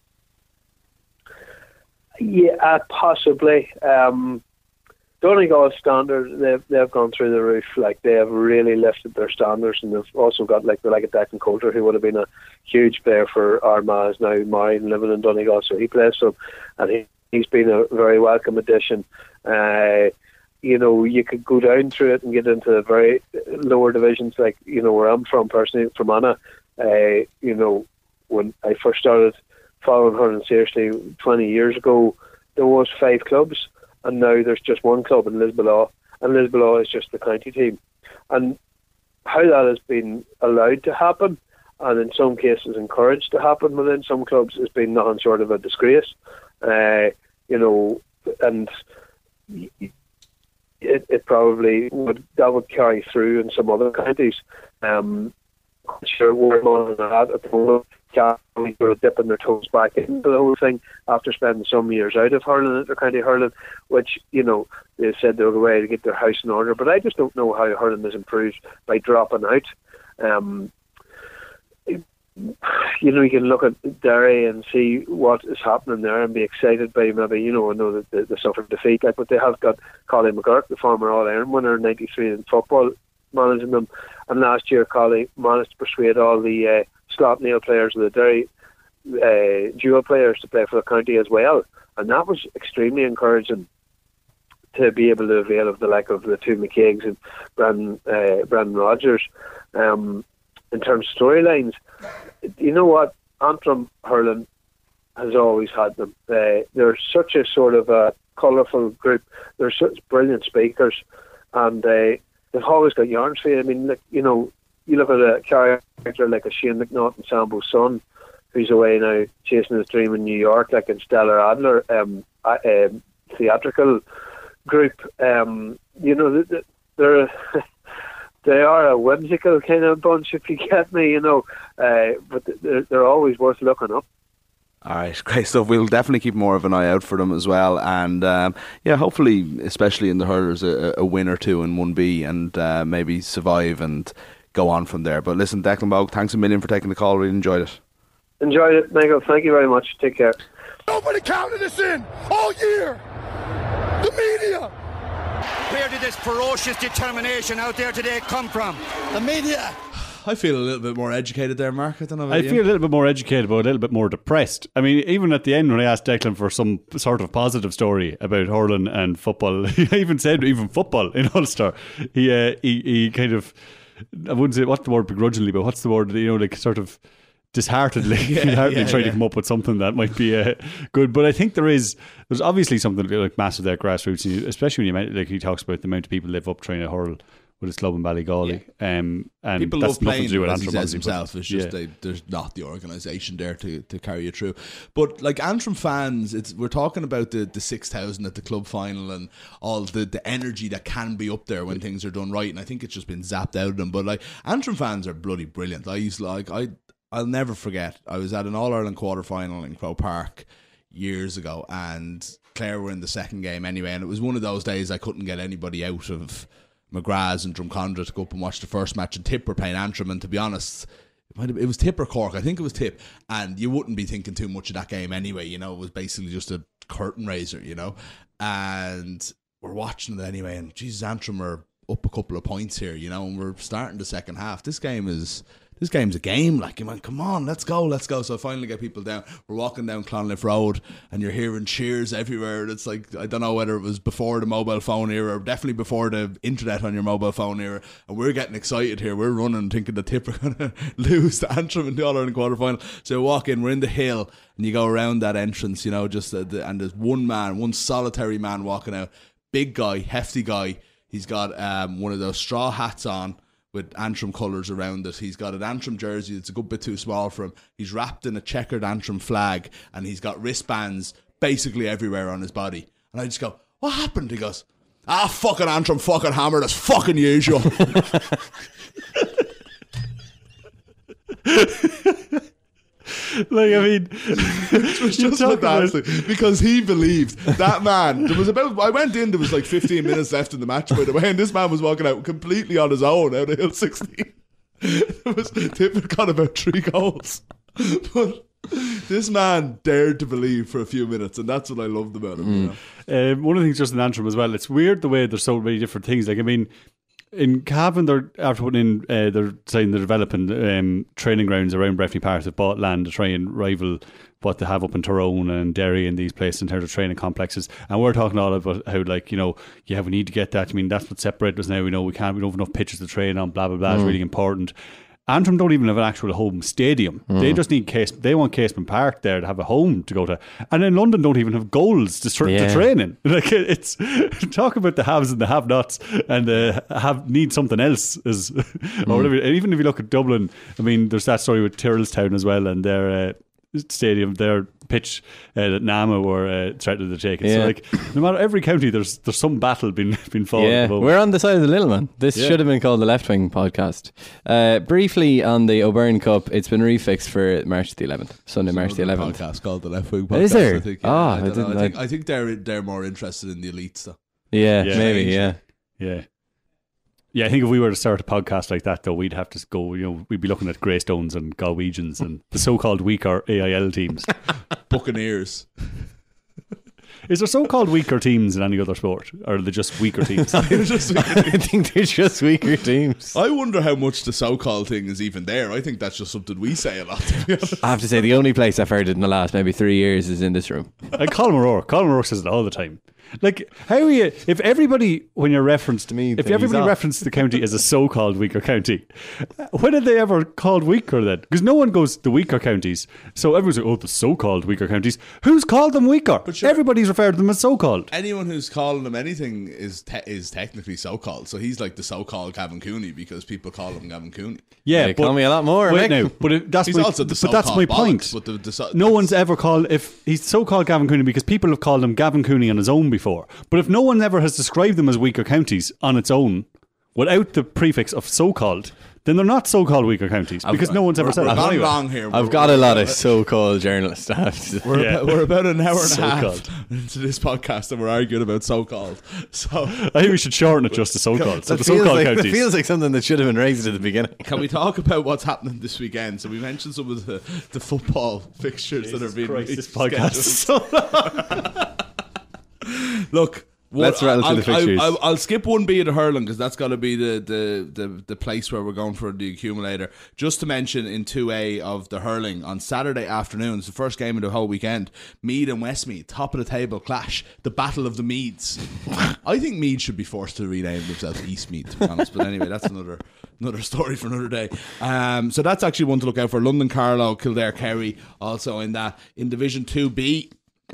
Yeah, uh, possibly. Um, Donegal's standards, they've, they've gone through the roof. Like, they have really lifted their standards, and they've also got, like, like a Declan Coulter, who would have been a huge player for Armagh, is now married and living in Donegal, so he plays for them, and he, he's been a very welcome addition. Uh, you know, you could go down through it and get into the very lower divisions, like, you know, where I'm from personally, from Anna. Uh, you know, when I first started following hurling seriously twenty years ago, there was five clubs, and now there's just one club in Lisbolaw, and Lisbolaw is just the county team. And how that has been allowed to happen, and in some cases encouraged to happen within some clubs, has been nothing short of a disgrace. Uh, you know, and it, it probably would that would carry through in some other counties. Um, I'm sure we're on that at the moment. Counties are dipping their toes back into the whole thing after spending some years out of hurling, inter-county hurling, which, you know, they said they were away to get their house in order. But I just don't know how hurling has improved by dropping out. Um, you know, you can look at Derry and see what is happening there and be excited by maybe, you know, I know that they, they suffered defeat, like, but they have got Colin McGurk, the former All-Ireland winner in ninety-three in football, managing them. And last year, Colin managed to persuade all the uh, Slaughtneil players of the Derry uh, dual players to play for the county as well. And that was extremely encouraging, to be able to avail of the like of the two McKaigs and Brandon, uh, Brandon Rogers. Um, in terms of storylines, you know what? Antrim hurling has always had them. Uh, they're such a sort of a colourful group. They're such brilliant speakers, and uh, they've always got yarns for you. I mean, like, you know, you look at a character like a Shane McNaught and Sambo's son, who he's away now chasing his dream in New York, like in Stellar Adler um, uh, um, theatrical group. Um, you know, they're they are a whimsical kind of bunch, if you get me. You know, uh, but they're, they're always worth looking up. All right, great stuff. We'll definitely keep more of an eye out for them as well. And um, yeah, hopefully, especially in the hurlers, a, a win or two in one B and uh, maybe survive and go on from there. But listen, Declan Bogue, thanks a million for taking the call. Really enjoyed it. Enjoyed it, Michael. Thank you very much. Take care. Nobody counted us in all year. The media. Where did this ferocious determination out there today come from? The media. I feel a little bit more educated there, Mark. I don't know about I you. feel a little bit more educated, but a little bit more depressed. I mean, even at the end when I asked Declan for some sort of positive story about hurling and football, he even said even football in Ulster, he, uh, he he kind of, I wouldn't say, what's the word begrudgingly, but what's the word, you know, like sort of disheartedly, yeah, disheartedly yeah, trying yeah. to come up with something that might be uh, good. But I think there is, there's obviously something like massive there, grassroots, especially when you, like he talks about the amount of people live up trying to hurl with his club in Ballygawley. Yeah. Um, and people that's love nothing playing, to do with as he Antrim, says himself. It's just yeah. they, there's not the organisation there to, to carry you through. But like Antrim fans, it's we're talking about the, the six thousand at the club final and all the, the energy that can be up there when things are done right. And I think it's just been zapped out of them. But like Antrim fans are bloody brilliant. I used to, like I I'll never forget. I was at an All Ireland quarter final in Crow Park years ago, and Clare were in the second game anyway. And it was one of those days I couldn't get anybody out of McGrath's and Drumcondra to go up and watch the first match, and Tip were playing Antrim, and to be honest, it, might have, it was Tip or Cork, I think it was Tip, and you wouldn't be thinking too much of that game anyway, you know, it was basically just a curtain raiser, you know, and we're watching it anyway, and Jesus, Antrim are up a couple of points here, you know, and we're starting the second half. This game is This game's a game, like, you man, come on, let's go, let's go. So I finally get people down. We're walking down Clonliffe Road, and you're hearing cheers everywhere. And it's like, I don't know whether it was before the mobile phone era, or definitely before the internet on your mobile phone era. And we're getting excited here. We're running, thinking the Tip are going to lose to Antrim in the All Ireland quarter final. So we walk in, we're in the hill, and you go around that entrance, you know, just uh, the, and there's one man, one solitary man walking out. Big guy, hefty guy. He's got um, one of those straw hats on with Antrim colours around it. He's got an Antrim jersey that's a good bit too small for him. He's wrapped in a checkered Antrim flag, and he's got wristbands basically everywhere on his body. And I just go, what happened? He goes, ah, fucking Antrim fucking hammered us, fucking usual. Like, I mean, it was just fantastic because he believed that man. There was about, I went in, there was like fifteen minutes left in the match, by the way, and this man was walking out completely on his own out of Hill sixteen. It was, Tip had got about three goals, but this man dared to believe for a few minutes, and that's what I loved about him. Mm. You know? um, one of the things just in Antrim as well, it's weird the way there's so many different things. Like, I mean, in Cavan, they're after putting in, uh, they're saying they're developing um, training grounds around Breffni Park. They've bought land to try and rival what they have up in Tyrone and Derry and these places in terms of training complexes. And we're talking all about how, like, you know, yeah, we need to get that. I mean, that's what separates us now. We know we can't, we don't have enough pitches to train on. Blah blah blah. Mm. It's really important. Antrim don't even have an actual home stadium. Mm. They just need Case. They want Casement Park there to have a home to go to. And in London, don't even have goals to, tra- yeah. to train in. Like, it's talk about the haves and the have-nots, and the have need something else is mm. or whatever. And even if you look at Dublin, I mean, there's that story with Tyrrellstown as well, and their uh, stadium, their pitch uh, that Nama were uh, threatening to take it. Yeah. So, like, no matter every county, there's there's some battle been been fought. Yeah, we're on the side of the little man. This yeah. should have been called the Left Wing podcast. Uh, briefly on the O'Byrne Cup, it's been refixed for March the eleventh, Sunday, March the eleventh. Podcast called the Left Wing podcast. Is there? I think, yeah, oh, I, I, don't didn't. know. I think I think they're they're more interested in the elites though. Yeah, yeah. maybe. Yeah, yeah. Yeah, I think if we were to start a podcast like that, though, we'd have to go, you know, we'd be looking at Greystones and Galwegians and the so-called weaker A I L teams. Buccaneers. Is there so-called weaker teams in any other sport? Or are they just weaker teams? just weaker teams. I think they're just weaker teams. I wonder how much the so-called thing is even there. I think that's just something we say a lot, to be honest. I have to say, the only place I've heard it in the last maybe three years is in this room. And Colin O'Rourke. Colin O'Rourke says it all the time. Like, how are you? If everybody, when you're referenced, me, if then everybody he's off. referenced the county as a so-called weaker county, when did they ever called weaker then? Because no one goes the weaker counties. So everyone's like, oh, the so-called weaker counties. Who's called them weaker? But sure, everybody's referred to them as so-called. Anyone who's calling him anything is te- is technically so-called. So he's like the so-called Gavin Cooney because people call him Gavin Cooney. Yeah, They but, call me a lot more, Wait Mick. now, but it, that's He's my, also the but that's my so-called point. bollocks, but the- the so- no one's ever called if he's so-called Gavin Cooney because people have called him Gavin Cooney on his own before. But if no one ever has described them as weaker counties on its own, without the prefix of so-called, then they're not so-called weaker counties because no one's ever said We're that. gone Anyway. wrong here. I've We're- got a lot we're- of so-called journalists. I have to say. We're, Yeah. about, we're about an hour and a So-called. half into this podcast and we're arguing about so-called. So I think we should shorten it just to so-called. So That the feels so-called like, that counties. feels like something that should have been raised at the beginning. can we talk about what's happening this weekend? So we mentioned some of the, the football fixtures that are being Christ, this scheduled. podcast is so Look, what- Let's rattle through I'll, the fixtures. I'll, I'll, I'll skip one B at hurling because that's got to be the, the, the, the place where we're going for the accumulator. Just to mention in two A of the hurling on Saturday afternoon, it's the first game of the whole weekend. Meath and Westmeath, top of the table clash, the battle of the Meads. I think Meath should be forced to rename themselves Eastmeath, to be honest. But anyway, that's another another story for another day. Um, so that's actually one to look out for. London Carlow, Kildare Kerry, also in that. In Division two B,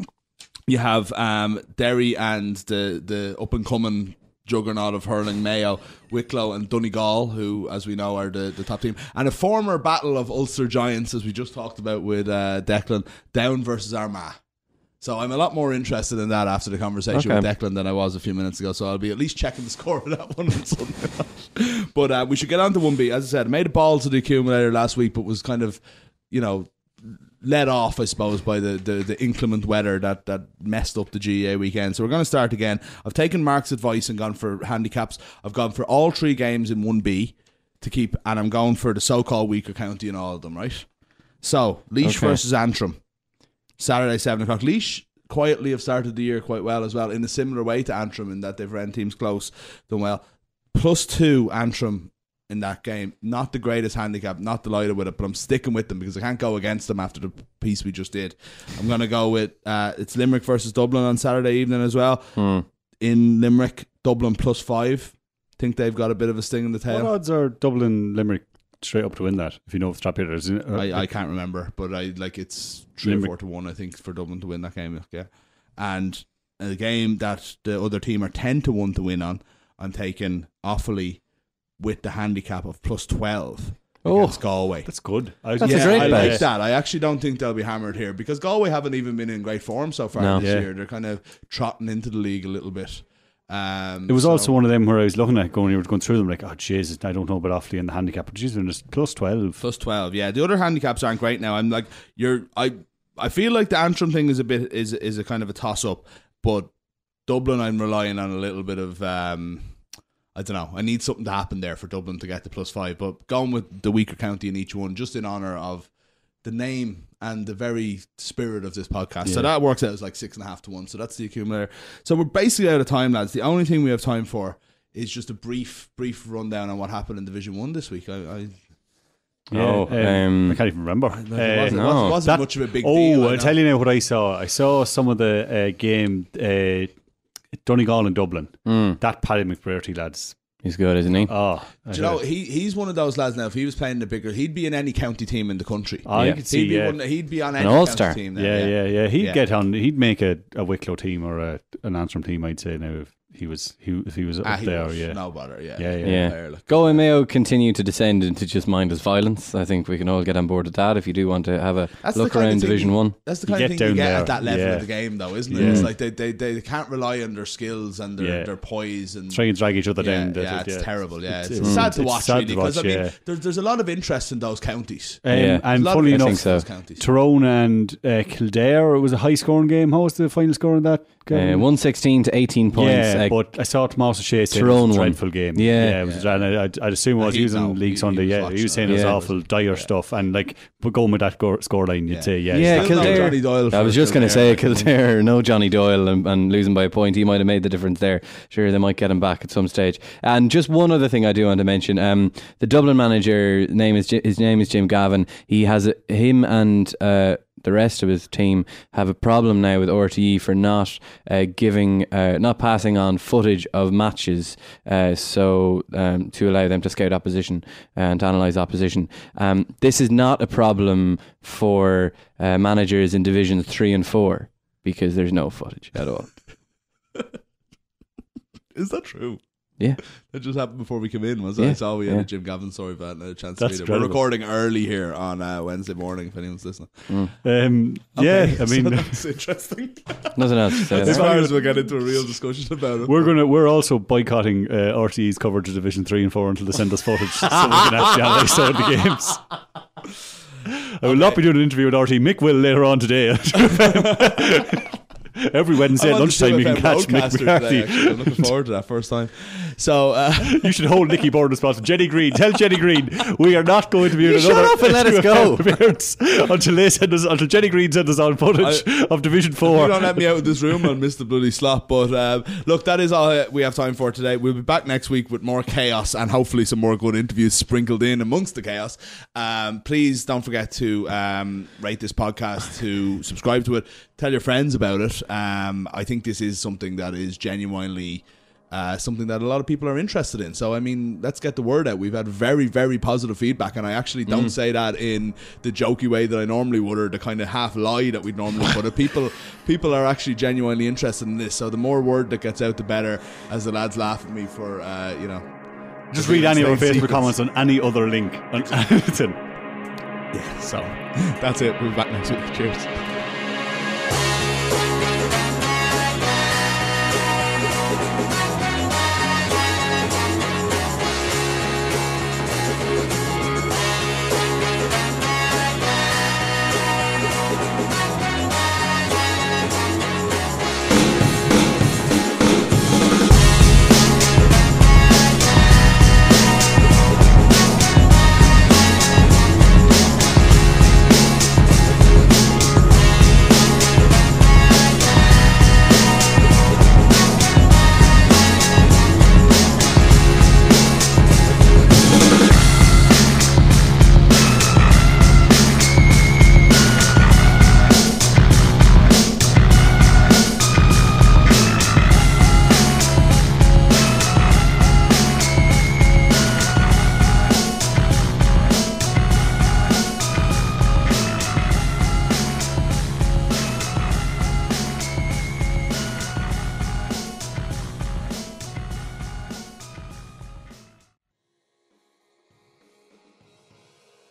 you have um, Derry and the, the up-and-coming juggernaut of hurling, Mayo, Wicklow and Donegal, who, as we know, are the, the top team. And a former battle of Ulster Giants, as we just talked about with uh, Declan, Down versus Armagh. So I'm a lot more interested in that after the conversation Okay. with Declan than I was a few minutes ago. So I'll be at least checking the score of that one on Sunday. But uh, we should get on to one B. As I said, I made a ball to the accumulator last week, but was kind of, you know, led off, I suppose, by the, the, the inclement weather that, that messed up the G A A weekend. So we're going to start again. I've taken Mark's advice and gone for handicaps. I've gone for all three games in one B to keep, and I'm going for the so-called weaker county in all of them, right? So, Laois Okay. versus Antrim. Saturday, seven o'clock. Laois quietly have started the year quite well as well, in a similar way to Antrim in that they've ran teams close, done well. Plus two Antrim in that game. Not the greatest handicap, not delighted with it, but I'm sticking with them because I can't go against them after the piece we just did. I'm going to go with, uh, it's Limerick versus Dublin on Saturday evening as well. Hmm. In Limerick, Dublin plus five. Think they've got a bit of a sting in the What tail. odds are Dublin Limerick straight up to win that? If you know if Strap hitters, I, I can't remember, but I like it's three Limerick. or four to one, I think, for Dublin to win that game. Yeah, and a game that the other team are ten to one to win on. I'm taking Offaly with the handicap of plus twelve Oh, against Galway. that's good. I, That's a yeah, great I bet. like that. I actually don't think they'll be hammered here because Galway haven't even been in great form so far No. this Yeah. year. They're kind of trotting into the league a little bit. Um, It was so- also one of them where I was looking at going, you were going through them like, oh Jesus, I don't know about Offaly and the handicap, but Jesus, it's plus twelve. Plus twelve, yeah. The other handicaps aren't great now. I'm like, you're, I, I feel like the Antrim thing is a bit is is a kind of a toss up, but Dublin, I'm relying on a little bit of, um, I don't know. I need something to happen there for Dublin to get the plus five. But going with the weaker county in each one, just in honour of the name and the very spirit of this podcast. So Yeah. that works out as like six and a half to one. So that's the accumulator. So we're basically out of time, lads. The only thing we have time for is just a brief, brief rundown on what happened in Division One this week. I, I Oh, Yeah, um, I can't even remember. it wasn't, Uh, wasn't, no. wasn't that- much of a big oh, deal. I I'll know. tell you now what I saw. I saw some of the uh, game, uh, Donegal and Dublin. Mm. That Paddy McBrearty lads. He's good, isn't he? Oh, Do you know, he he's one of those lads now. If he was playing the bigger, he'd be in any county team in the country. I Yeah. could see. he'd be Yeah. one, he'd be on An any all-star. county team. Now, yeah, yeah, yeah. He'd Yeah. get on. He'd make a, a Wicklow team or a, an Antrim team. I'd say now if he was he if he was up Ah, he there. was. Yeah, No bother. Yeah, Yeah, yeah. Yeah. Player, like- Galway Mayo continue to descend into just mindless violence. I think we can all get on board with that if you do want to have a That's the look kind of around thing Division you- One. That's the You kind of get thing you down get there. at that level Yeah. of the game, though, isn't it? Yeah. It's like they, they, they can't rely on their skills and their, Yeah. their poise and try and drag each other yeah, down. yeah, That's it, it's terrible. Yeah, it's, It's- it's it's- sad to it's watch, sad really, to because watch, I mean, yeah. there's there's a lot of interest in those counties. Um, Yeah. And Lot of funny interest I enough, think so. those counties. Tyrone and uh, Kildare. It was a high scoring game. How was the final score in that game? Uh, one sixteen to eighteen points. Yeah, Uh, but I saw Tomas O'Shea say it Tyrone was a won. dreadful game. Yeah. yeah, it was, and I, I'd, I'd assume it was he'd he was know. in He- League he Sunday. was Yeah, watching he was saying it. it was Yeah. awful, dire stuff, and like, but going with that go- scoreline, you'd Yeah. say, yeah, Yeah, Still no Kildare. Johnny Doyle I for was just going to say Kildare. Kildare, no Johnny Doyle, and, and losing by a point, he might have made the difference there. Sure, they might get him back at some stage. And just one other thing I do want to mention: um, the Dublin manager name is Ji- his name is Jim Gavin. He has a, him and uh, the rest of his team have a problem now with R T E for not uh, giving, uh, not passing on footage of matches, uh, so um, to allow them to scout opposition and to analyse opposition. Um, this is not a problem for uh, managers in divisions three and four because there's no footage at all. Is that true? Yeah. That just happened before we came in, was it? Yeah. I saw we had Yeah. a Jim Gavin story about it and I had a chance That's to read it. We're incredible. recording early here on uh, Wednesday morning if anyone's listening. Mm. Um, Okay, yeah, I mean, so that's interesting. Nothing else to say. As there. far as we'll get into a real discussion about it. we're gonna we're also boycotting uh, R T E's coverage of Division Three and Four until they send us footage so we can actually analyse some of the games. I will not be doing an interview with R T E. Mick will later on today. Every Wednesday at I'm on the lunchtime you can two F M catch Mick broadcaster today, McCarthy. actually. I'm looking forward to that first time. So uh, You should hold Nicky Bourne responsible. Jenny Green, tell Jenny Green we are not going to be in You shut another up and let us go. appearance until they send us until Jenny Green sends us on footage I- of Division if Four. you don't let me out of this room, I'll miss the bloody slot. But um, look, that is all we have time for today. We'll be back next week with more chaos and hopefully some more good interviews sprinkled in amongst the chaos. Um, please don't forget to um, rate this podcast, to subscribe to it, tell your friends about it. Um, I think this is something that is genuinely uh, something that a lot of people are interested in. So, I mean, let's get the word out. We've had very, very positive feedback, and I actually don't Mm. say that in the jokey way that I normally would, or the kind of half lie that we'd normally put it. People, people are actually genuinely interested in this. So the more word that gets out, the better. As the lads laugh at me for, uh, you know, Just read any of our staying Facebook secrets. comments on any other link on anything. So that's it. We'll be back next week. Cheers.